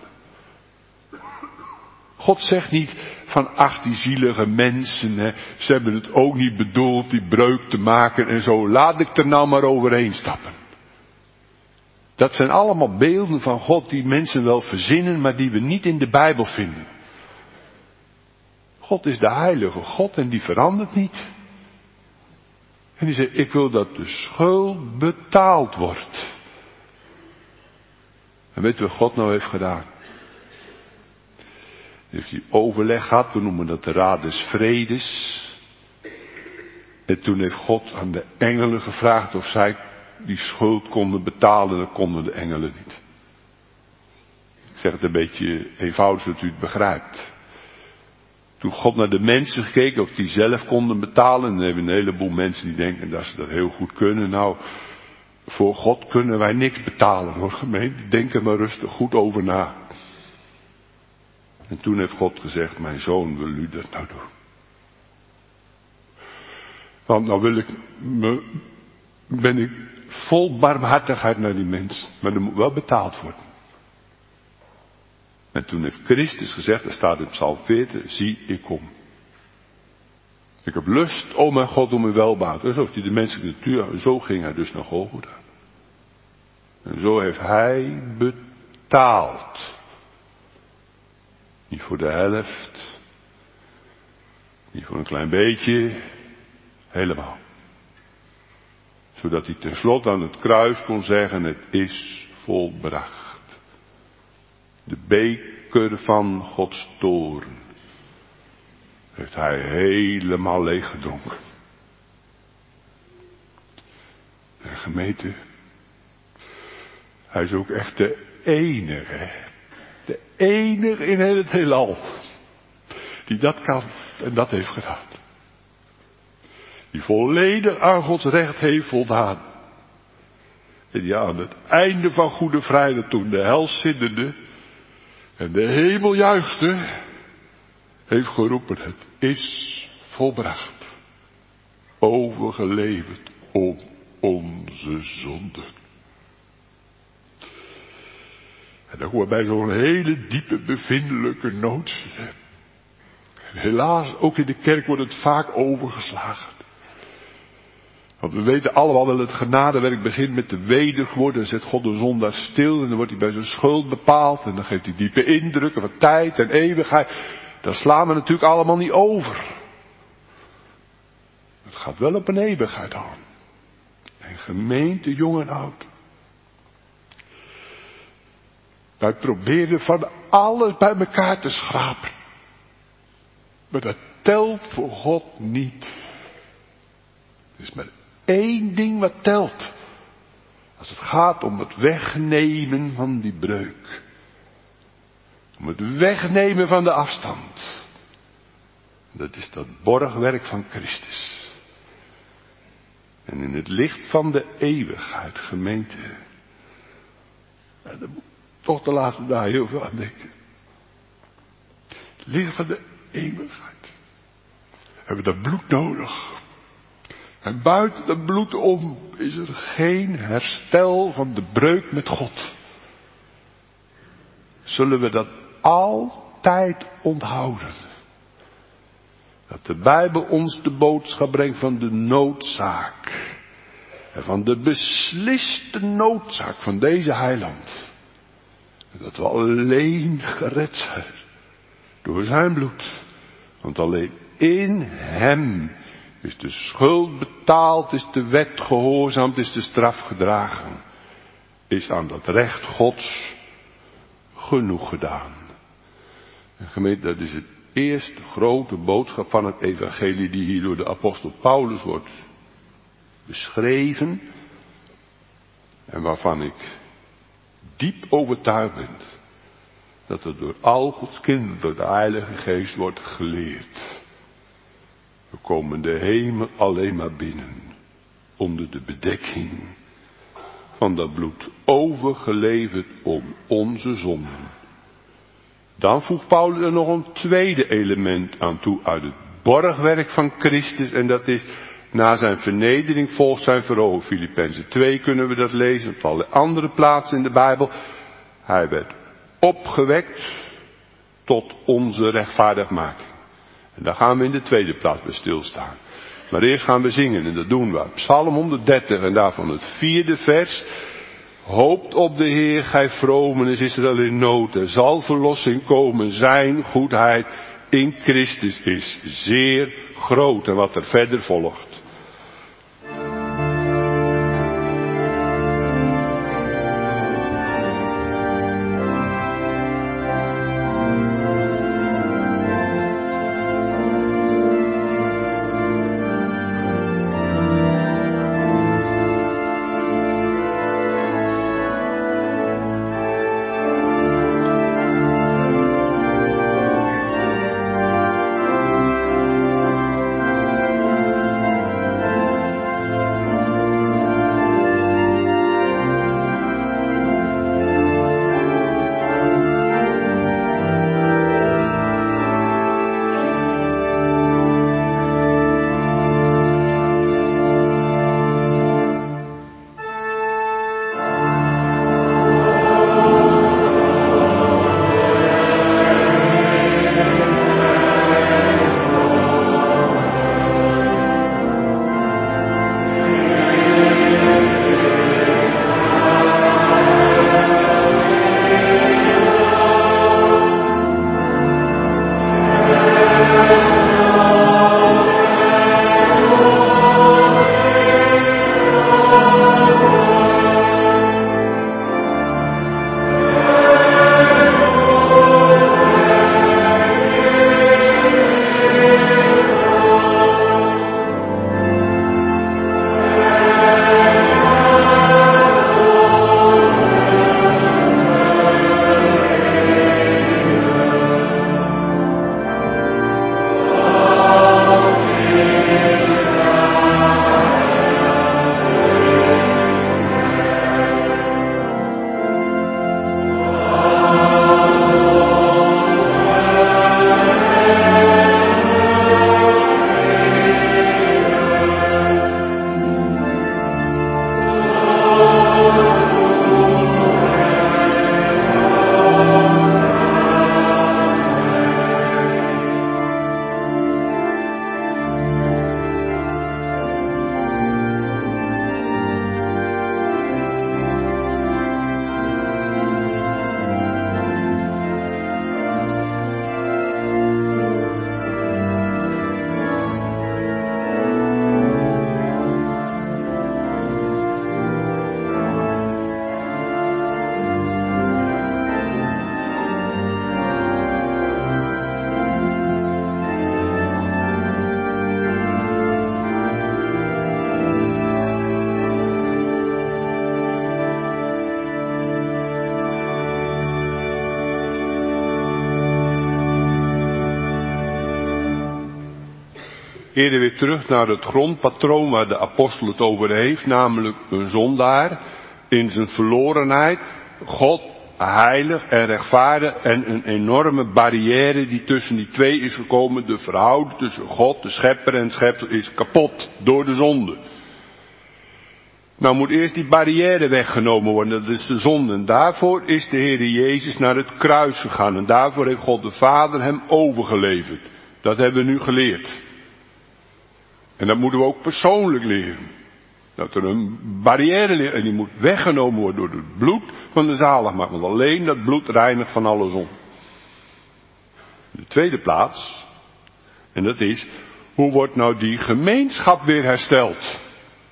God zegt niet van, ach, die zielige mensen, hè, ze hebben het ook niet bedoeld die breuk te maken en zo, laat ik er nou maar overheen stappen. Dat zijn allemaal beelden van God die mensen wel verzinnen, maar die we niet in de Bijbel vinden. God is de heilige God en die verandert niet. En die zegt, ik wil dat de schuld betaald wordt. En weet u wat God nou heeft gedaan? Heeft hij overleg gehad, we noemen dat de Raad des Vredes. En toen heeft God aan de engelen gevraagd of zij die schuld konden betalen. Dat konden de engelen niet. Ik zeg het een beetje eenvoudig zodat u het begrijpt. Toen God naar de mensen keek of die zelf konden betalen. En dan hebben we een heleboel mensen die denken dat ze dat heel goed kunnen. Nou, voor God kunnen wij niks betalen hoor gemeente. Denk er maar rustig goed over na. En toen heeft God gezegd, mijn zoon, wil u dat nou doen? Want nou ben ik vol barmhartigheid naar die mens. Maar er moet wel betaald worden. En toen heeft Christus gezegd, er staat in Psalm 40, zie ik kom. Ik heb lust, o mijn God, om uw welbaat. Alsof hij de menselijke natuur, zo ging hij dus naar Golgotha. En zo heeft hij betaald. Niet voor de helft. Niet voor een klein beetje. Helemaal. Zodat hij tenslotte aan het kruis kon zeggen, het is volbracht. De beker van Gods toorn heeft hij helemaal leeggedronken. En gemeente, hij is ook echt de enige. De enige in het heelal. Die dat kan en dat heeft gedaan. Die volledig aan Gods recht heeft voldaan. En die aan het einde van Goede Vrijdag, toen de hel sidderde en de hemel juichte, heeft geroepen, het is volbracht. Overgeleverd om onze zonden. En dat hoort bij zo'n hele diepe bevindelijke notie. En helaas, ook in de kerk wordt het vaak overgeslagen. Want we weten allemaal dat het genadewerk begint met de wedergeboorte. Dan zet God de zondaar stil en dan wordt hij bij zijn schuld bepaald. En dan geeft hij diepe indrukken van tijd en eeuwigheid. Daar slaan we natuurlijk allemaal niet over. Het gaat wel op een eeuwigheid aan. En gemeente, jong en oud. Wij proberen van alles bij elkaar te schrapen. Maar dat telt voor God niet. Er is maar één ding wat telt. Als het gaat om het wegnemen van die breuk. Om het wegnemen van de afstand. Dat is dat borgwerk van Christus. En in het licht van de eeuwigheid, gemeente. Daar moet toch de laatste dagen heel veel aan denken. Het licht van de eeuwigheid. We hebben dat bloed nodig. En buiten het bloed om is er geen herstel van de breuk met God. Zullen we dat altijd onthouden? Dat de Bijbel ons de boodschap brengt van de noodzaak. En van de besliste noodzaak van deze heiland. En dat we alleen gered zijn. Door zijn bloed. Want alleen in hem is de schuld betaald, is de wet gehoorzaamd, is de straf gedragen. Is aan dat recht Gods genoeg gedaan. En gemeente, dat is het eerste grote boodschap van het evangelie die hier door de apostel Paulus wordt beschreven. En waarvan ik diep overtuigd ben dat het door al Gods kinderen, door de Heilige Geest wordt geleerd. We komen de hemel alleen maar binnen onder de bedekking van dat bloed overgeleverd om onze zonden. Dan voegt Paulus er nog een tweede element aan toe uit het borgwerk van Christus. En dat is, na zijn vernedering volgt zijn verhooging. Filippenzen 2 kunnen we dat lezen, op alle andere plaatsen in de Bijbel. Hij werd opgewekt tot onze rechtvaardigmaking. En daar gaan we in de tweede plaats bij stilstaan. Maar eerst gaan we zingen en dat doen we. Psalm 130 en daarvan het 4e vers. Hoopt op de Heer, gij vromen, is Israël in nood. Er zal verlossing komen, zijn goedheid in Christus is zeer groot. En wat er verder volgt. Eerder weer terug naar het grondpatroon waar de apostel het over heeft, namelijk een zondaar in zijn verlorenheid. God heilig en rechtvaardig en een enorme barrière die tussen die twee is gekomen. De verhouding tussen God, de schepper en het schepsel is kapot door de zonde. Nou moet eerst die barrière weggenomen worden, dat is de zonde. En daarvoor is de Heer Jezus naar het kruis gegaan. En daarvoor heeft God de Vader hem overgeleverd. Dat hebben we nu geleerd. En dat moeten we ook persoonlijk leren. Dat er een barrière ligt en die moet weggenomen worden door het bloed van de zaligmaker. Want alleen dat bloed reinigt van alle zonde. De tweede plaats, en dat is, hoe wordt nou die gemeenschap weer hersteld?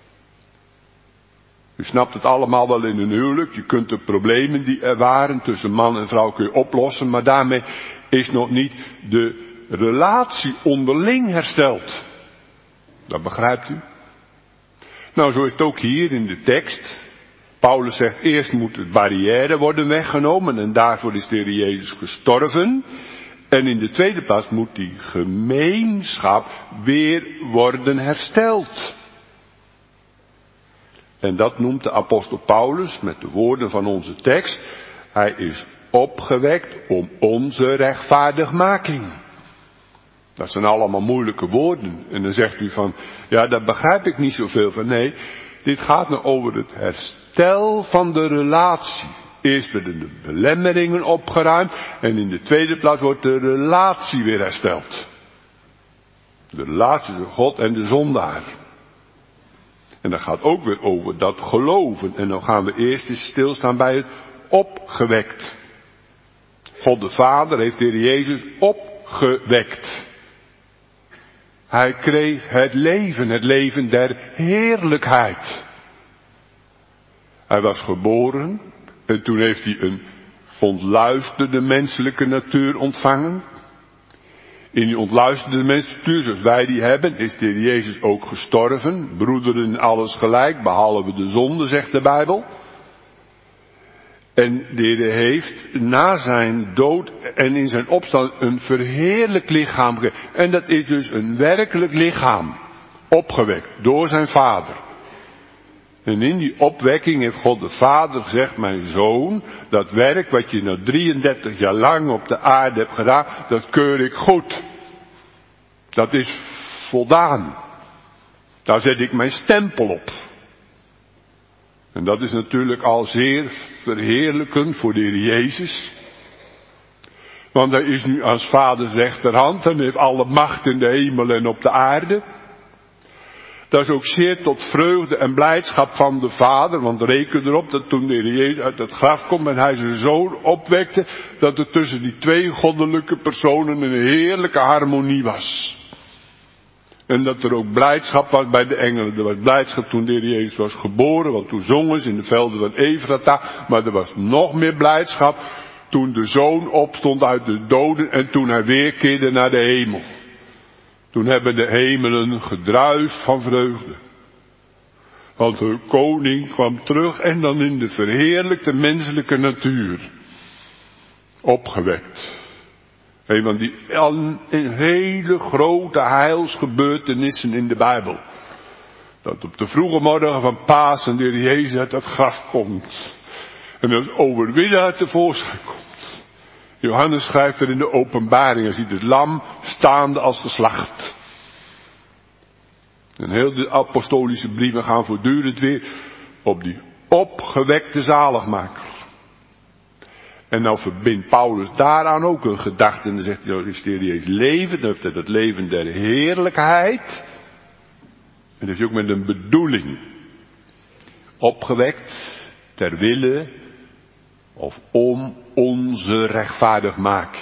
U snapt het allemaal wel in een huwelijk. Je kunt de problemen die er waren tussen man en vrouw kun je oplossen. Maar daarmee is nog niet de relatie onderling hersteld. Dat begrijpt u? Nou, zo is het ook hier in de tekst. Paulus zegt, eerst moet de barrière worden weggenomen en daarvoor is de Heer Jezus gestorven. En in de tweede plaats moet die gemeenschap weer worden hersteld. En dat noemt de apostel Paulus met de woorden van onze tekst. Hij is opgewekt om onze rechtvaardigmaking. Dat zijn allemaal moeilijke woorden. En dan zegt u van, ja, daar begrijp ik niet zoveel van. Nee, dit gaat nou over het herstel van de relatie. Eerst werden de belemmeringen opgeruimd en in de tweede plaats wordt de relatie weer hersteld. De relatie tussen God en de zondaar. En dat gaat ook weer over dat geloven. En dan gaan we eerst eens stilstaan bij het opgewekt. God de Vader heeft de Heer Jezus opgewekt. Hij kreeg het leven der heerlijkheid. Hij was geboren en toen heeft hij een ontluisterde menselijke natuur ontvangen. In die ontluisterde menselijke natuur, zoals wij die hebben, is de Heer Jezus ook gestorven. Broederen in alles gelijk, behalve de zonde, zegt de Bijbel. En de Heer heeft na zijn dood en in zijn opstand een verheerlijk lichaam gegeven. En dat is dus een werkelijk lichaam. Opgewekt door zijn Vader. En in die opwekking heeft God de Vader gezegd, mijn zoon, dat werk wat je nou 33 jaar lang op de aarde hebt gedaan, dat keur ik goed. Dat is voldaan. Daar zet ik mijn stempel op. En dat is natuurlijk al zeer verheerlijkend voor de Heer Jezus. Want hij is nu aan Vaders rechterhand en heeft alle macht in de hemel en op de aarde. Dat is ook zeer tot vreugde en blijdschap van de Vader. Want reken erop dat toen de Heer Jezus uit het graf komt en hij zijn zoon opwekte, dat er tussen die twee goddelijke personen een heerlijke harmonie was. En dat er ook blijdschap was bij de engelen. Er was blijdschap toen de Heer Jezus was geboren, want toen zongen ze in de velden van Efrata. Maar er was nog meer blijdschap toen de Zoon opstond uit de doden en toen hij weerkeerde naar de hemel. Toen hebben de hemelen gedruist van vreugde. Want de koning kwam terug en dan in de verheerlijkte menselijke natuur. Opgewekt. Een van die hele grote heilsgebeurtenissen in de Bijbel. Dat op de vroege morgen van Pasen de Heer Jezus uit dat graf komt. En als overwinnaar tevoorschijn komt. Johannes schrijft er in de Openbaring. Hij ziet het lam staande als geslacht. En heel de apostolische brieven gaan voortdurend weer op die opgewekte zaligmaker. En nou verbindt Paulus daaraan ook een gedachte. En dan zegt hij, nou is de Heer Jezus leven. Dan heeft hij dat leven der heerlijkheid. En dat is ook met een bedoeling. Opgewekt ter wille of om onze rechtvaardigmaking.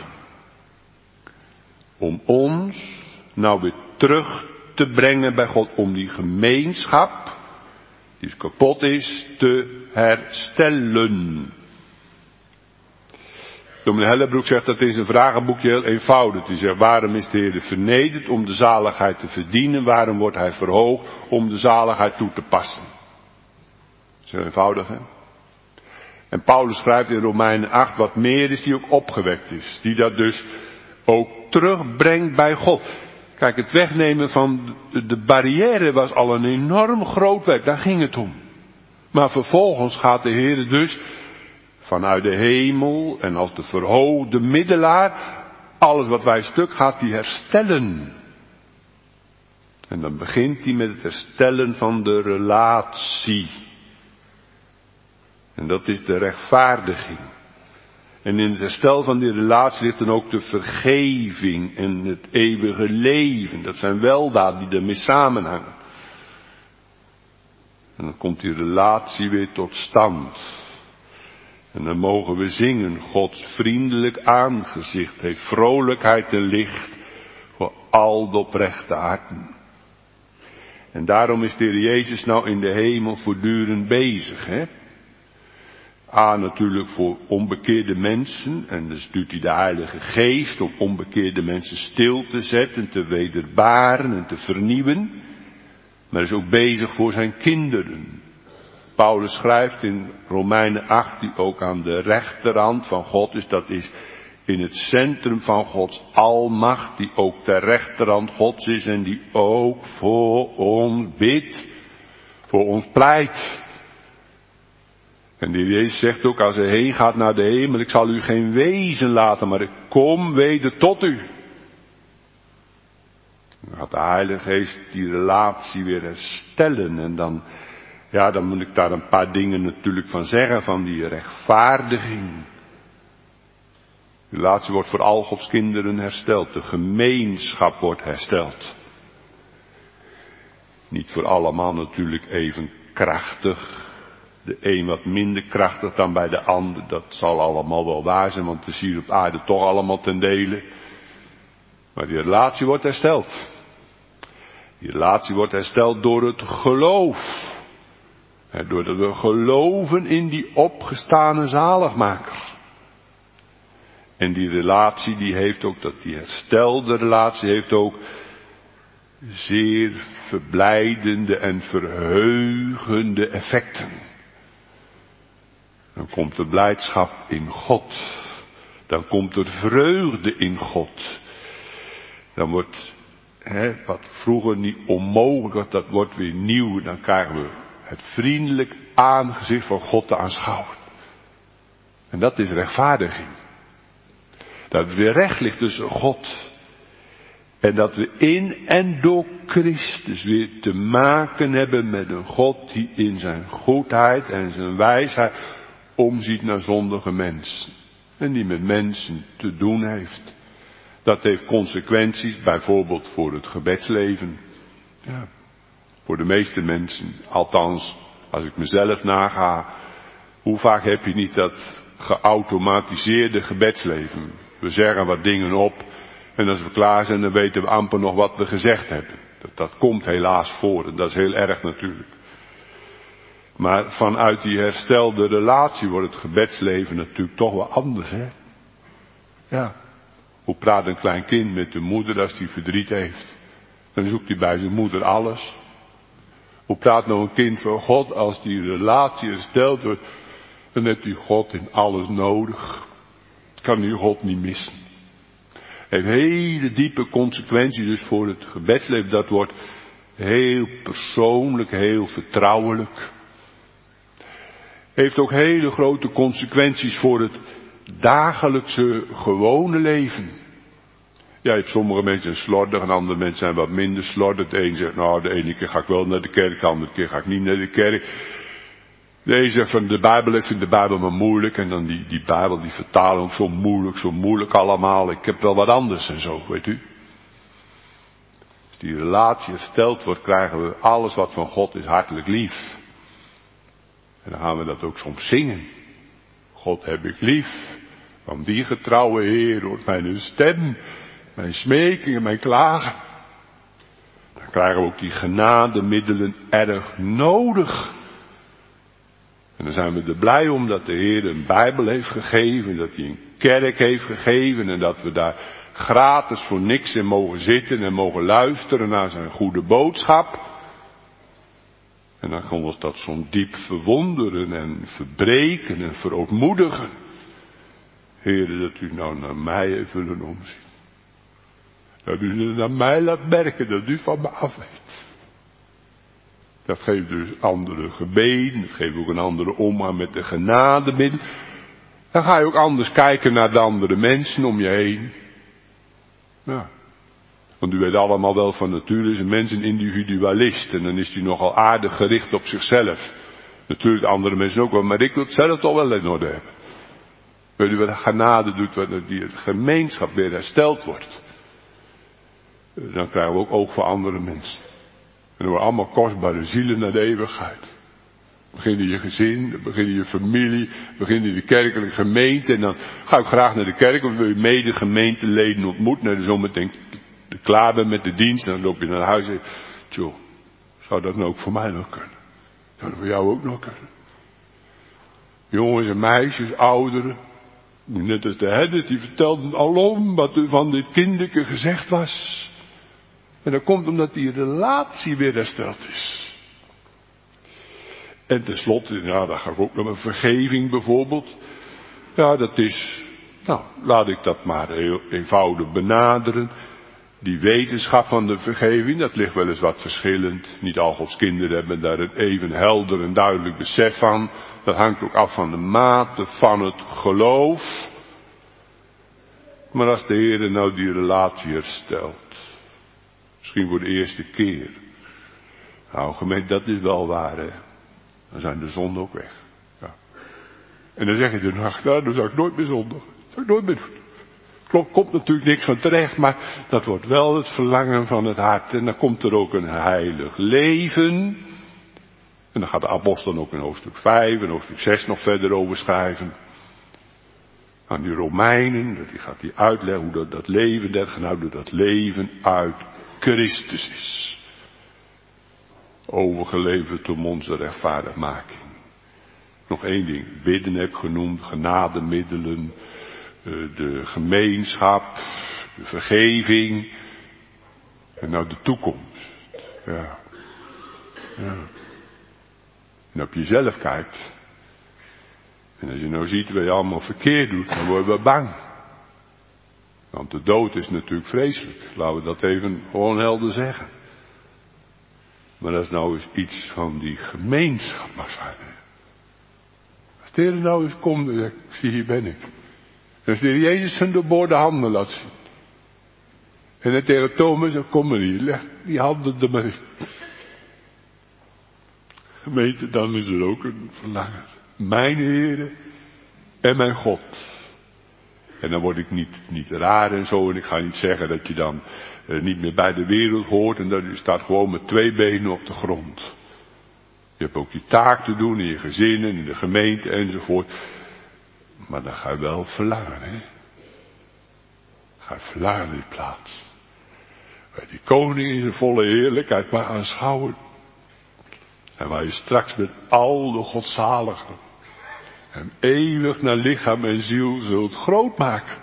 Om ons nou weer terug te brengen bij God. Om die gemeenschap, die kapot is, te herstellen. Dominee Hellebroek zegt dat in zijn vragenboekje heel eenvoudig. Hij zegt, waarom is de Heer vernederd om de zaligheid te verdienen? Waarom wordt hij verhoogd om de zaligheid toe te passen? Dat is heel eenvoudig, hè? En Paulus schrijft in Romeinen 8 wat meer is die ook opgewekt is. Die dat dus ook terugbrengt bij God. Kijk, het wegnemen van de barrière was al een enorm groot werk. Daar ging het om. Maar vervolgens gaat de Heer dus vanuit de hemel en als de verhoogde middelaar alles wat wij stuk gaat hij herstellen. En dan begint hij met het herstellen van de relatie. En dat is de rechtvaardiging. En in het herstel van die relatie ligt dan ook de vergeving en het eeuwige leven. Dat zijn weldaden die ermee samenhangen. En dan komt die relatie weer tot stand. En dan mogen we zingen, Gods vriendelijk aangezicht heeft vrolijkheid en licht voor al de oprechte harten. En daarom is de Heer Jezus nou in de hemel voortdurend bezig, hè. Natuurlijk voor onbekeerde mensen, en dan stuurt hij de Heilige Geest om onbekeerde mensen stil te zetten, te wederbaren en te vernieuwen. Maar hij is ook bezig voor zijn kinderen. Paulus schrijft in Romeinen 8, die ook aan de rechterhand van God is, dat is in het centrum van Gods almacht, die ook ter rechterhand Gods is en die ook voor ons bidt, voor ons pleit. En de Heer Jezus zegt ook, als hij heen gaat naar de hemel, ik zal u geen wezen laten, maar ik kom weder tot u. Dan gaat de Heilige Geest die relatie weer herstellen. En dan moet ik daar een paar dingen natuurlijk van zeggen, van die rechtvaardiging. De relatie wordt voor al Gods kinderen hersteld. De gemeenschap wordt hersteld. Niet voor allemaal natuurlijk even krachtig. De een wat minder krachtig dan bij de ander. Dat zal allemaal wel waar zijn, want het is hier op aarde toch allemaal ten dele. Maar die relatie wordt hersteld. Die relatie wordt hersteld door het geloof. Doordat we geloven in die opgestane zaligmaker. En die relatie die heeft ook, die herstelde relatie heeft ook zeer verblijdende en verheugende effecten. Dan komt er blijdschap in God. Dan komt er vreugde in God. Dan wordt, wat vroeger niet onmogelijk was, dat wordt weer nieuw. Dan krijgen we het vriendelijk aangezicht van God te aanschouwen. En dat is rechtvaardiging. Dat het weer recht ligt tussen God. En dat we in en door Christus weer te maken hebben met een God die in zijn goedheid en zijn wijsheid omziet naar zondige mensen. En die met mensen te doen heeft. Dat heeft consequenties, bijvoorbeeld voor het gebedsleven. Ja, voor de meeste mensen, althans, als ik mezelf naga, hoe vaak heb je niet dat geautomatiseerde gebedsleven? We zeggen wat dingen op en als we klaar zijn, dan weten we amper nog wat we gezegd hebben. Dat komt helaas voor en dat is heel erg natuurlijk. Maar vanuit die herstelde relatie wordt het gebedsleven natuurlijk toch wel anders, hè? Ja. Hoe praat een klein kind met de moeder als die verdriet heeft? Dan zoekt hij bij zijn moeder alles. Hoe praat nou een kind van God als die relatie hersteld wordt? Dan heeft hij God in alles nodig. Kan hij God niet missen. Heeft hele diepe consequenties dus voor het gebedsleven. Dat wordt heel persoonlijk, heel vertrouwelijk. Heeft ook hele grote consequenties voor het dagelijkse gewone leven. Ja, je hebt sommige mensen slordig en andere mensen zijn wat minder slordig. De een zegt, nou de ene keer ga ik wel naar de kerk, de andere keer ga ik niet naar de kerk. De een zegt van de Bijbel, ik vind de Bijbel maar moeilijk. En dan die Bijbel, die vertalen ook zo moeilijk allemaal. Ik heb wel wat anders en zo, weet u. Als die relatie hersteld wordt, krijgen we alles wat van God is hartelijk lief. En dan gaan we dat ook soms zingen. God heb ik lief, want die getrouwe Heer hoort mijn stem, mijn smeking en mijn klagen. Dan krijgen we ook die genademiddelen erg nodig. En dan zijn we er blij om dat de Heer een Bijbel heeft gegeven, dat hij een kerk heeft gegeven en dat we daar gratis voor niks in mogen zitten en mogen luisteren naar zijn goede boodschap. En dan kan ons dat soms diep verwonderen en verbreken en verootmoedigen. Heer, dat u nou naar mij heeft willen omzien. Dat u naar mij laat merken dat u van me af weet. Dat geeft dus andere gebeden, dat geeft ook een andere omgang met de genademiddel. Dan ga je ook anders kijken naar de andere mensen om je heen. Ja. Want u weet allemaal wel van nature is een mens een individualist. En dan is hij nogal aardig gericht op zichzelf. Natuurlijk de andere mensen ook wel, maar ik wil het zelf toch wel in orde hebben. Weet u wat genade doet, wat die gemeenschap weer hersteld wordt. Dan krijgen we ook oog voor andere mensen. En dan worden allemaal kostbare zielen naar de eeuwigheid. Begin in je gezin, begin in je familie, begin in de kerkelijke gemeente. En dan ga ik graag naar de kerk, want wil je mede gemeenteleden ontmoeten. En zo meteen klaar bent met de dienst. En dan loop je naar huis en tjoh, zou dat nou ook voor mij nog kunnen? Zou dat voor jou ook nog kunnen? Jongens en meisjes, ouderen. Net als de herders, die vertelden alom wat er van dit kinderke gezegd was. En dat komt omdat die relatie weer hersteld is. En tenslotte, ja, daar ga ik ook nog een vergeving bijvoorbeeld. Ja, dat is, nou, laat ik dat maar heel eenvoudig benaderen. Die wetenschap van de vergeving, dat ligt wel eens wat verschillend. Niet al Gods kinderen hebben daar een even helder en duidelijk besef van. Dat hangt ook af van de mate van het geloof. Maar als de Heer nou die relatie herstelt, misschien voor de eerste keer. Nou, gemeente, dat is wel waar, hè. Dan zijn de zonden ook weg. Ja. En dan zeg je de nacht, nou, dan zou ik nooit meer zondigen. Dat zou ik nooit meer doen. Komt natuurlijk niks van terecht, maar dat wordt wel het verlangen van het hart. En dan komt er ook een heilig leven. En dan gaat de apostel dan ook in hoofdstuk 5 en hoofdstuk 6 nog verder over schrijven. Aan die Romeinen, die gaat hij uitleggen hoe dat leven dergelijke, dat leven uit Christus is. Overgeleverd om onze rechtvaardigmaking. Nog één ding, bidden heb ik genoemd, genademiddelen, de gemeenschap, de vergeving en nou de toekomst. Ja. En op jezelf kijkt en als je nou ziet wat je allemaal verkeerd doet, dan word je bang. Want de dood is natuurlijk vreselijk, laten we dat even gewoon helder zeggen. Maar dat is nou eens iets van die gemeenschap mag zijn. Als de Heer nou eens komt en zegt, zie hier ben ik. En als de Heer Jezus zijn doorboorde handen laat zien. En hij tegen Thomas zegt, kom maar hier, leg die handen er maar in. Gemeente, dan is er ook een verlangen. Mijn Heere en mijn God. En dan word ik niet raar en zo. En ik ga niet zeggen dat je dan niet meer bij de wereld hoort. En dat je staat gewoon met 2 benen op de grond. Je hebt ook je taak te doen in je gezin en in de gemeente enzovoort. Maar dan ga je wel verlangen, hè. Ga je verlangen naar die plaats. Waar die koning in zijn volle heerlijkheid mag aanschouwen. En waar je straks met al de godzaligen hem eeuwig naar lichaam en ziel zult grootmaken.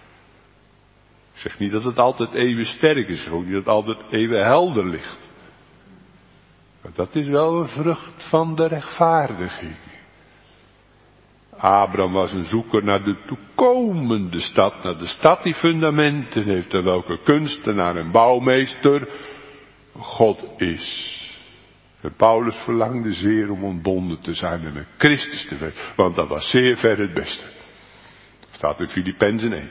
Ik zeg niet dat het altijd even sterk is, ook niet dat het altijd even helder ligt. Maar dat is wel een vrucht van de rechtvaardiging. Abraham was een zoeker naar de toekomende stad, naar de stad die fundamenten heeft, en welke kunstenaar en bouwmeester God is. En Paulus verlangde zeer om ontbonden te zijn en met Christus te werden, want dat was zeer ver het beste. Staat in Filippenzen 1.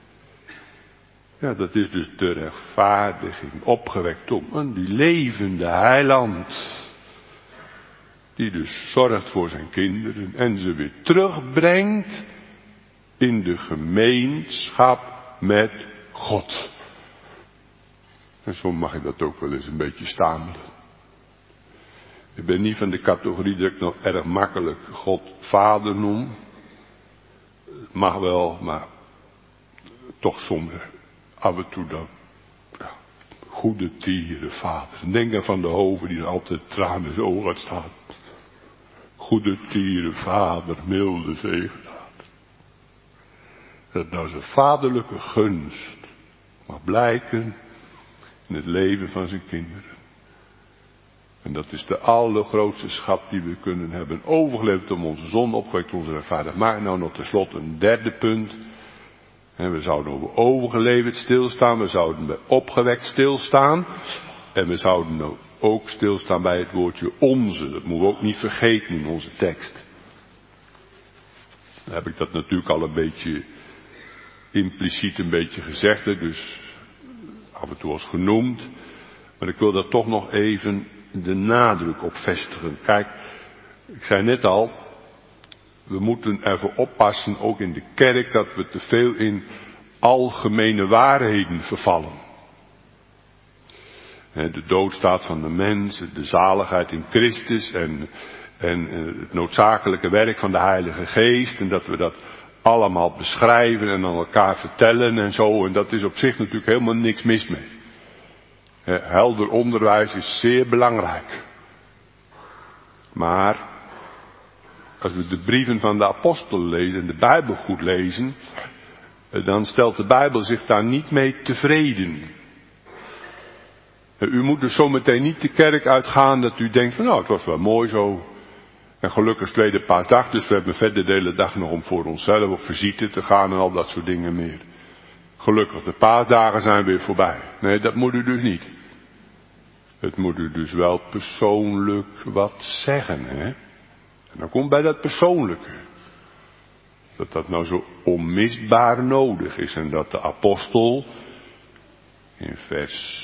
Ja, dat is dus de rechtvaardiging, opgewekt om een die levende heiland, die dus zorgt voor zijn kinderen en ze weer terugbrengt in de gemeenschap met God. En zo mag ik dat ook wel eens een beetje stamelen. Ik ben niet van de categorie dat ik nog erg makkelijk God vader noem. Het mag wel, maar toch soms af en toe dan. Ja, goede tieren vader. Denk aan Van de Hoven die er altijd tranen in zijn ogen had staan. Goede tieren vader, milde zegenaar. Dat nou zijn vaderlijke gunst mag blijken in het leven van zijn kinderen. En dat is de allergrootste schat die we kunnen hebben. Overgeleverd om onze zon, opgewekt onze rechtvaardig. Maar nou nog tenslotte een derde punt. En we zouden over overgeleverd stilstaan. We zouden bij opgewekt stilstaan. En we zouden ook stilstaan bij het woordje onze. Dat moeten we ook niet vergeten in onze tekst. Dan heb ik dat natuurlijk al een beetje impliciet een beetje gezegd, dus af en toe als genoemd. Maar ik wil daar toch nog even de nadruk op vestigen. Kijk, ik zei net al, we moeten ervoor oppassen, ook in de kerk, dat we te veel in algemene waarheden vervallen. De doodstaat van de mens, de zaligheid in Christus en het noodzakelijke werk van de Heilige Geest. En dat we dat allemaal beschrijven en aan elkaar vertellen en zo. En dat is op zich natuurlijk helemaal niks mis mee. Helder onderwijs is zeer belangrijk. Maar als we de brieven van de apostelen lezen en de Bijbel goed lezen, dan stelt de Bijbel zich daar niet mee tevreden. U moet dus zometeen niet de kerk uitgaan dat u denkt van nou, het was wel mooi zo. En gelukkig tweede paasdag, dus we hebben verder de hele dag nog om voor onszelf op visite te gaan en al dat soort dingen meer. Gelukkig, de paasdagen zijn weer voorbij. Nee, dat moet u dus niet. Het moet u dus wel persoonlijk wat zeggen, hè. En dan komt bij dat persoonlijke. Dat nou zo onmisbaar nodig is en dat de apostel in vers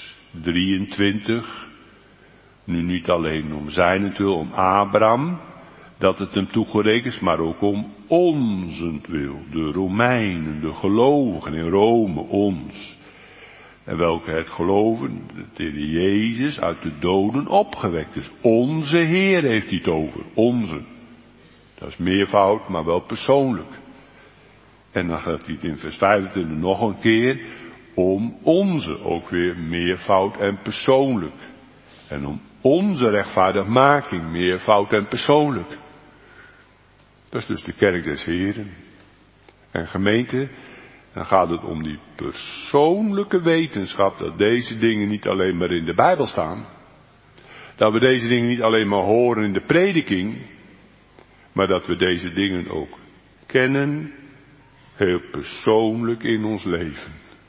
23, nu niet alleen om zijnentwil, om Abraham, dat het hem toegerekend is, maar ook om onzentwil, de Romeinen, de gelovigen in Rome, ons. En welke het geloven, de Heer Jezus uit de doden opgewekt is. Onze Heer heeft hij het over, onze. Dat is meervoud, maar wel persoonlijk. En dan gaat hij het in vers 25 nog een keer om onze, ook weer meervoud en persoonlijk. En om onze rechtvaardigmaking, meervoud en persoonlijk. Dat is dus de kerk des Heren. En gemeente, dan gaat het om die persoonlijke wetenschap dat deze dingen niet alleen maar in de Bijbel staan. Dat we deze dingen niet alleen maar horen in de prediking, maar dat we deze dingen ook kennen, heel persoonlijk in ons leven.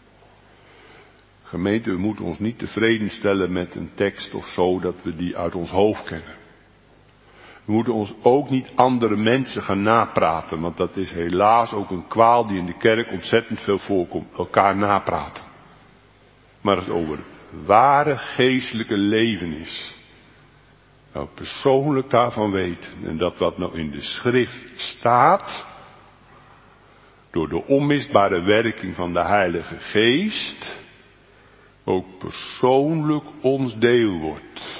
Gemeente, we moeten ons niet tevreden stellen met een tekst of zo dat we die uit ons hoofd kennen. We moeten ons ook niet andere mensen gaan napraten, want dat is helaas ook een kwaal die in de kerk ontzettend veel voorkomt. Elkaar napraten. Maar als het over ware geestelijke leven is, nou persoonlijk daarvan weten en dat wat nou in de schrift staat, door de onmisbare werking van de Heilige Geest, ook persoonlijk ons deel wordt.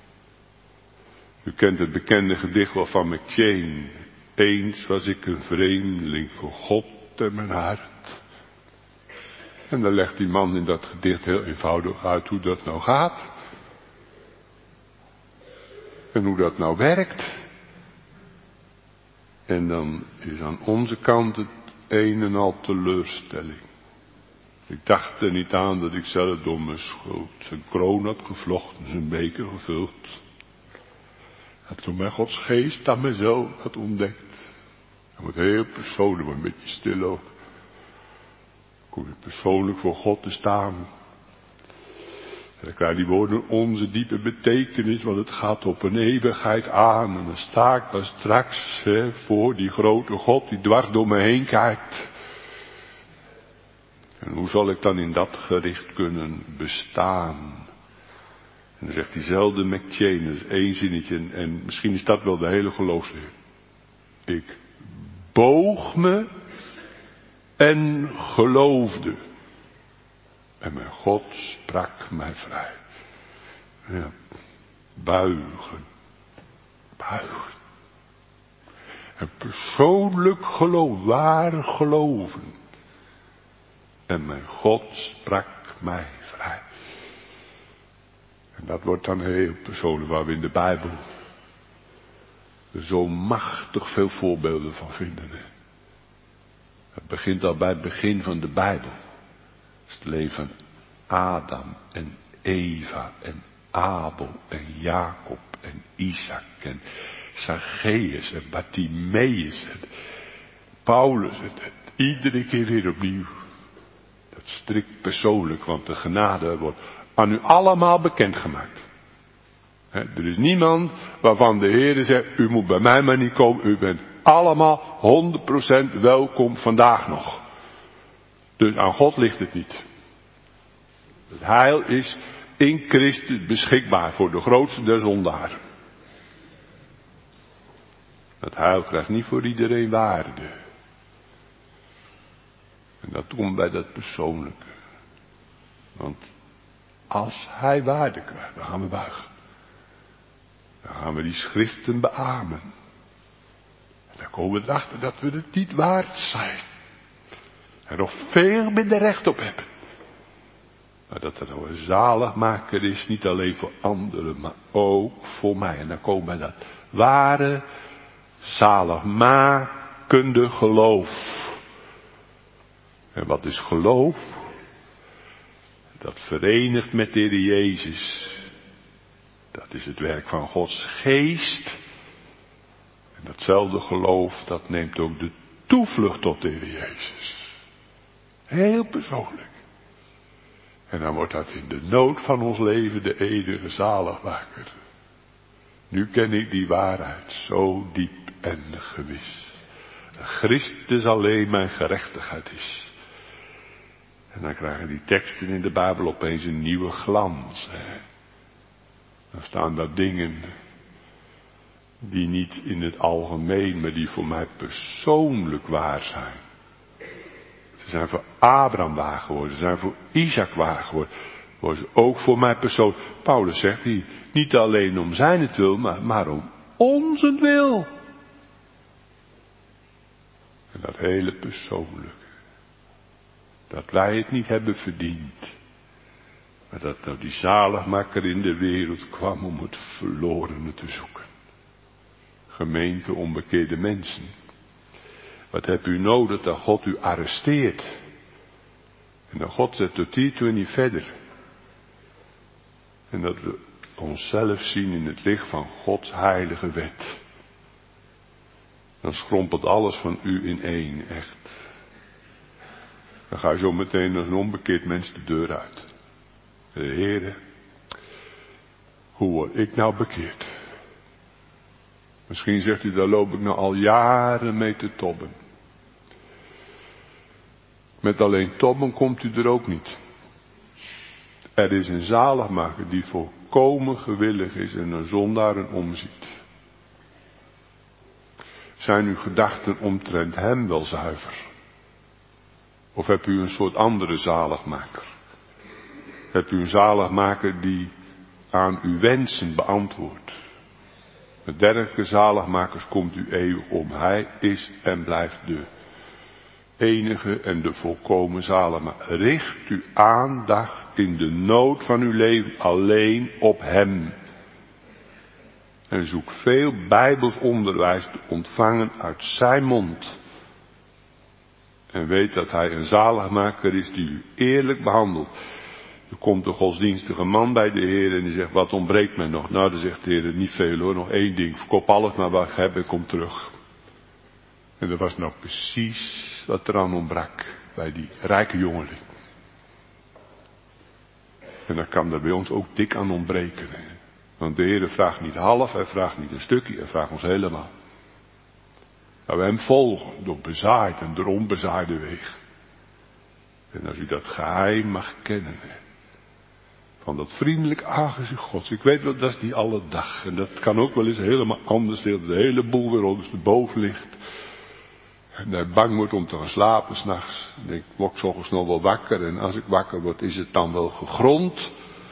U kent het bekende gedicht wel van McChain. Eens was ik een vreemdeling voor God en mijn hart. En dan legt die man in dat gedicht heel eenvoudig uit hoe dat nou gaat. En hoe dat nou werkt. En dan is aan onze kant het een en al teleurstelling. Ik dacht er niet aan dat ik zelf door mijn schuld zijn kroon had gevlochten, zijn beker gevuld. En toen mijn Gods geest aan mezelf had ontdekt. En wat heel persoonlijk, maar een beetje stil ook. Kom je persoonlijk voor God te staan. En dan krijgen die woorden onze diepe betekenis, want het gaat op een eeuwigheid aan. En dan sta ik dan straks voor die grote God die dwars door me heen kijkt. En hoe zal ik dan in dat gericht kunnen bestaan? En dan zegt diezelfde McChain, dat is één zinnetje, en misschien is dat wel de hele geloofsleer. Ik boog me en geloofde. En mijn God sprak mij vrij. Ja, buigen. Buigen. En persoonlijk geloof, waar geloven. En mijn God sprak mij vrij. En dat wordt dan heel persoonlijk, waar we in de Bijbel zo machtig veel voorbeelden van vinden. Het begint al bij het begin van de Bijbel. Het is het leven van Adam en Eva en Abel en Jacob en Isaac en Zacchaeus en Bartimaeus en Paulus. En iedere keer weer opnieuw. Dat is strikt persoonlijk, want de genade wordt aan u allemaal bekendgemaakt. Er is niemand waarvan de Heer zegt, u moet bij mij maar niet komen, u bent allemaal 100% welkom vandaag nog. Dus aan God ligt het niet. Het heil is in Christus beschikbaar voor de grootste der zondaren. Het heil krijgt niet voor iedereen waarde. En dat komt bij dat persoonlijke. Want als hij waarde krijgt, dan gaan we buigen. Dan gaan we die schriften beamen. En dan komen we erachter dat we het niet waard zijn. En nog veel minder recht op hebben. Maar dat er nou een zaligmaker is, niet alleen voor anderen, maar ook voor mij. En dan komen we bij dat ware, zaligmakende geloof. En wat is geloof? Dat verenigt met de Heer Jezus. Dat is het werk van Gods geest. En datzelfde geloof, dat neemt ook de toevlucht tot de Heer Jezus. Heel persoonlijk. En dan wordt dat in de nood van ons leven de eeuwige zaligmaker. Nu ken ik die waarheid zo diep en gewis. Christus alleen mijn gerechtigheid is. En dan krijgen die teksten in de Bijbel opeens een nieuwe glans. Hè. Dan staan daar dingen die niet in het algemeen, maar die voor mij persoonlijk waar zijn. Ze zijn voor Abraham waar geworden, ze zijn voor Isaac waar geworden. Worden ze ook voor mij persoonlijk. Paulus zegt niet alleen om zijnentwil, maar om onzentwil. En dat hele persoonlijke. Dat wij het niet hebben verdiend. Maar dat nou die zaligmaker in de wereld kwam om het verlorene te zoeken. Gemeente onbekeerde mensen. Wat hebt u nodig dat God u arresteert? En dat God zet tot hiertoe en niet verder. En dat we onszelf zien in het licht van Gods heilige wet. Dan schrompelt alles van u in één, echt. Dan ga je zo meteen als een onbekeerd mens de deur uit. Heere, hoe word ik nou bekeerd? Misschien zegt u, daar loop ik nou al jaren mee te tobben. Met alleen tobben komt u er ook niet. Er is een zaligmaker die volkomen gewillig is en een zondaren omziet. Zijn uw gedachten omtrent hem wel zuiver? Of hebt u een soort andere zaligmaker? Hebt u een zaligmaker die aan uw wensen beantwoordt? Met dergelijke zaligmakers komt u eeuwig om. Hij is en blijft de enige en de volkomen zaligmaker. Richt uw aandacht in de nood van uw leven alleen op hem. En zoek veel bijbels onderwijs te ontvangen uit zijn mond. En weet dat hij een zaligmaker is die u eerlijk behandelt. Er komt een godsdienstige man bij de Heer en die zegt, wat ontbreekt mij nog? Nou, dan zegt de Heer, niet veel hoor, nog één ding. Verkoop alles maar wat ik heb en kom terug. En dat was nou precies wat er aan ontbrak bij die rijke jongeling. En dat kan er bij ons ook dik aan ontbreken. Hè? Want de Heer vraagt niet half, hij vraagt niet een stukje, hij vraagt ons helemaal. Dat we hem volgen door bezaaid en door onbezaaide weg. En als u dat geheim mag kennen, hè, van dat vriendelijk aangezicht Gods. Ik weet wel, dat is niet alle dag. En dat kan ook wel eens helemaal anders liggen. De hele boel weer ondersteboven ligt. En hij bang wordt om te gaan slapen 's nachts. Dan denk ik, word ik 's ochtends nog wel wakker. En als ik wakker word, is het dan wel gegrond.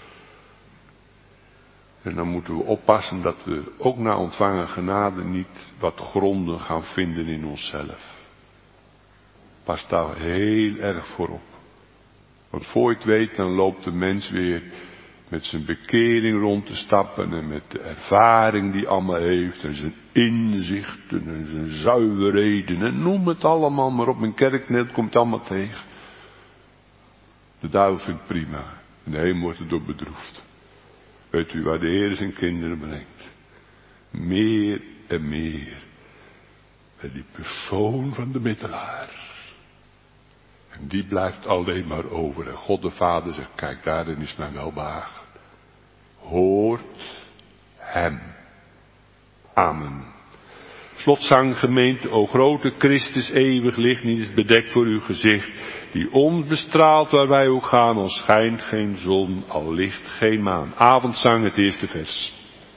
En dan moeten we oppassen dat we ook na ontvangen genade niet wat gronden gaan vinden in onszelf. Pas daar heel erg voor op. Want voor je het weet, dan loopt de mens weer met zijn bekering rond te stappen en met de ervaring die allemaal heeft en zijn inzichten en zijn zuiverheden en noem het allemaal maar op. Mijn kerknet komt het allemaal tegen. De duivel vindt het prima en de hemel wordt erdoor bedroefd. Weet u waar de Heer zijn kinderen brengt? Meer en meer bij die persoon van de middelaar. En die blijft alleen maar over. En God de Vader zegt, kijk, daarin is mijn welbehagen. Hoort hem. Amen. Slotzanggemeente, o grote Christus, eeuwig licht, niet is bedekt voor uw gezicht, die ons bestraalt waar wij ook gaan, al schijnt geen zon, al licht geen maan. Avondzang, het eerste vers.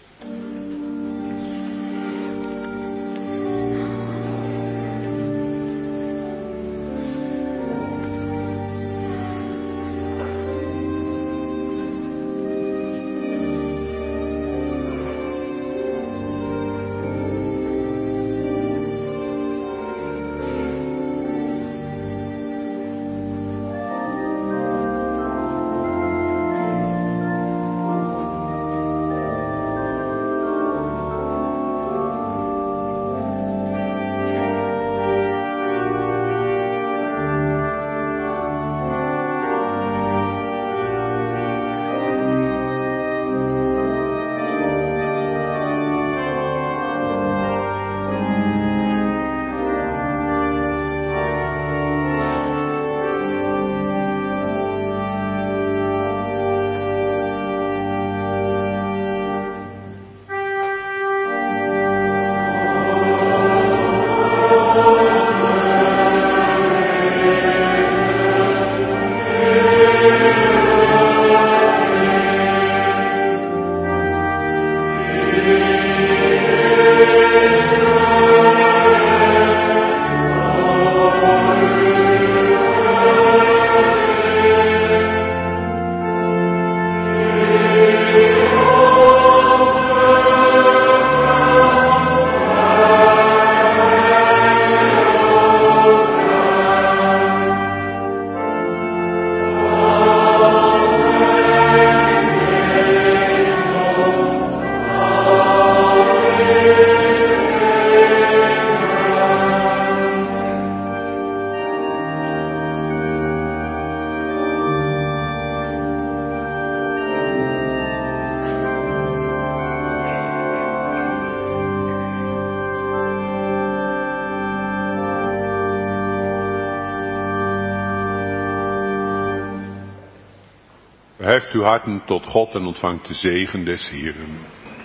Heft uw harten tot God en ontvangt de zegen des Heeren.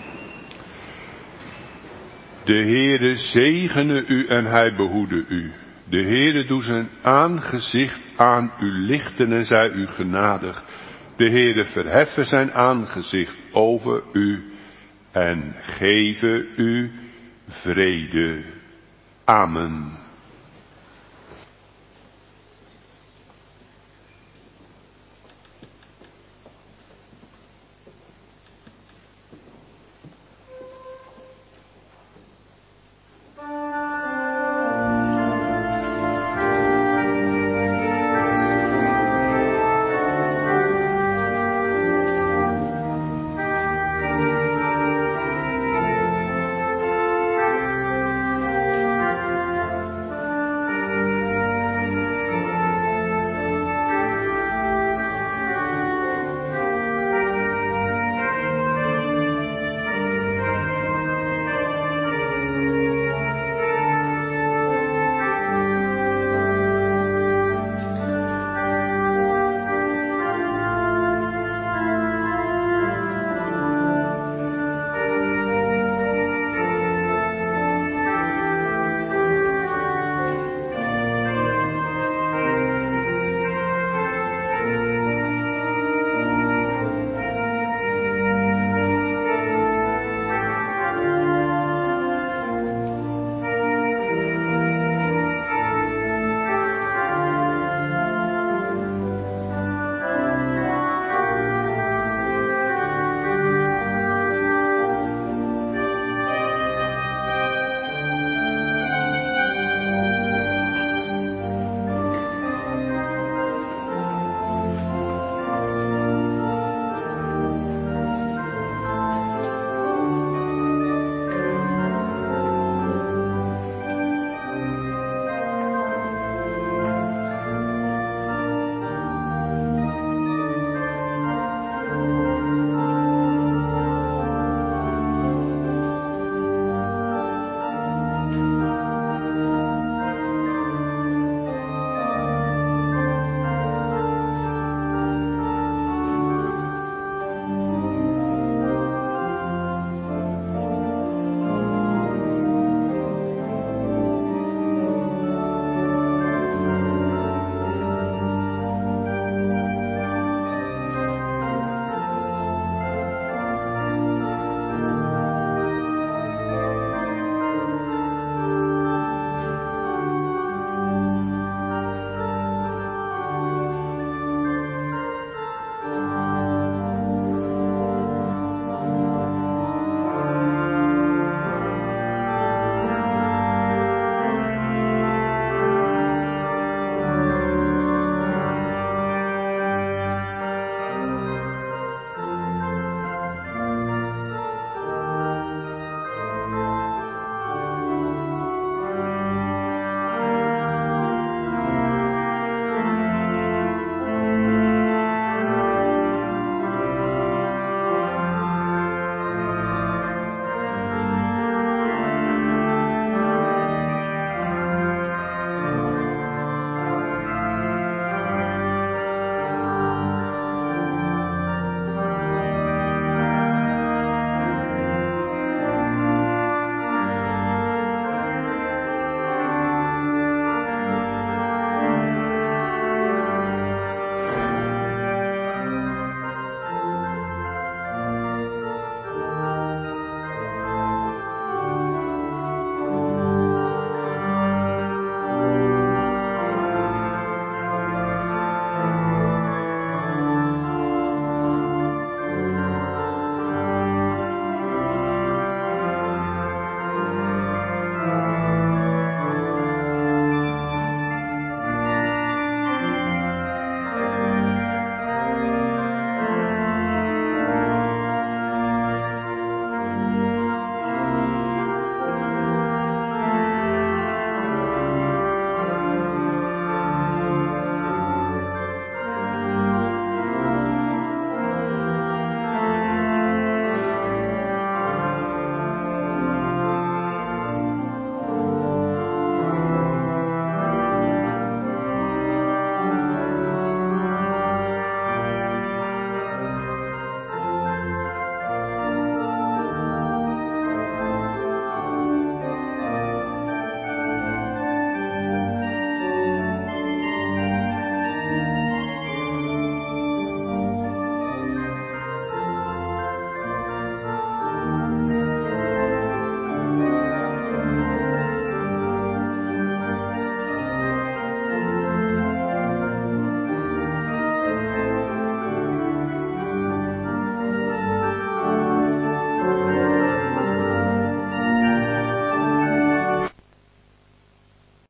De Heere zegene u en hij behoede u. De Heere doe zijn aangezicht aan u lichten en zij u genadig. De Heere verheffen zijn aangezicht over u en geven u vrede. Amen.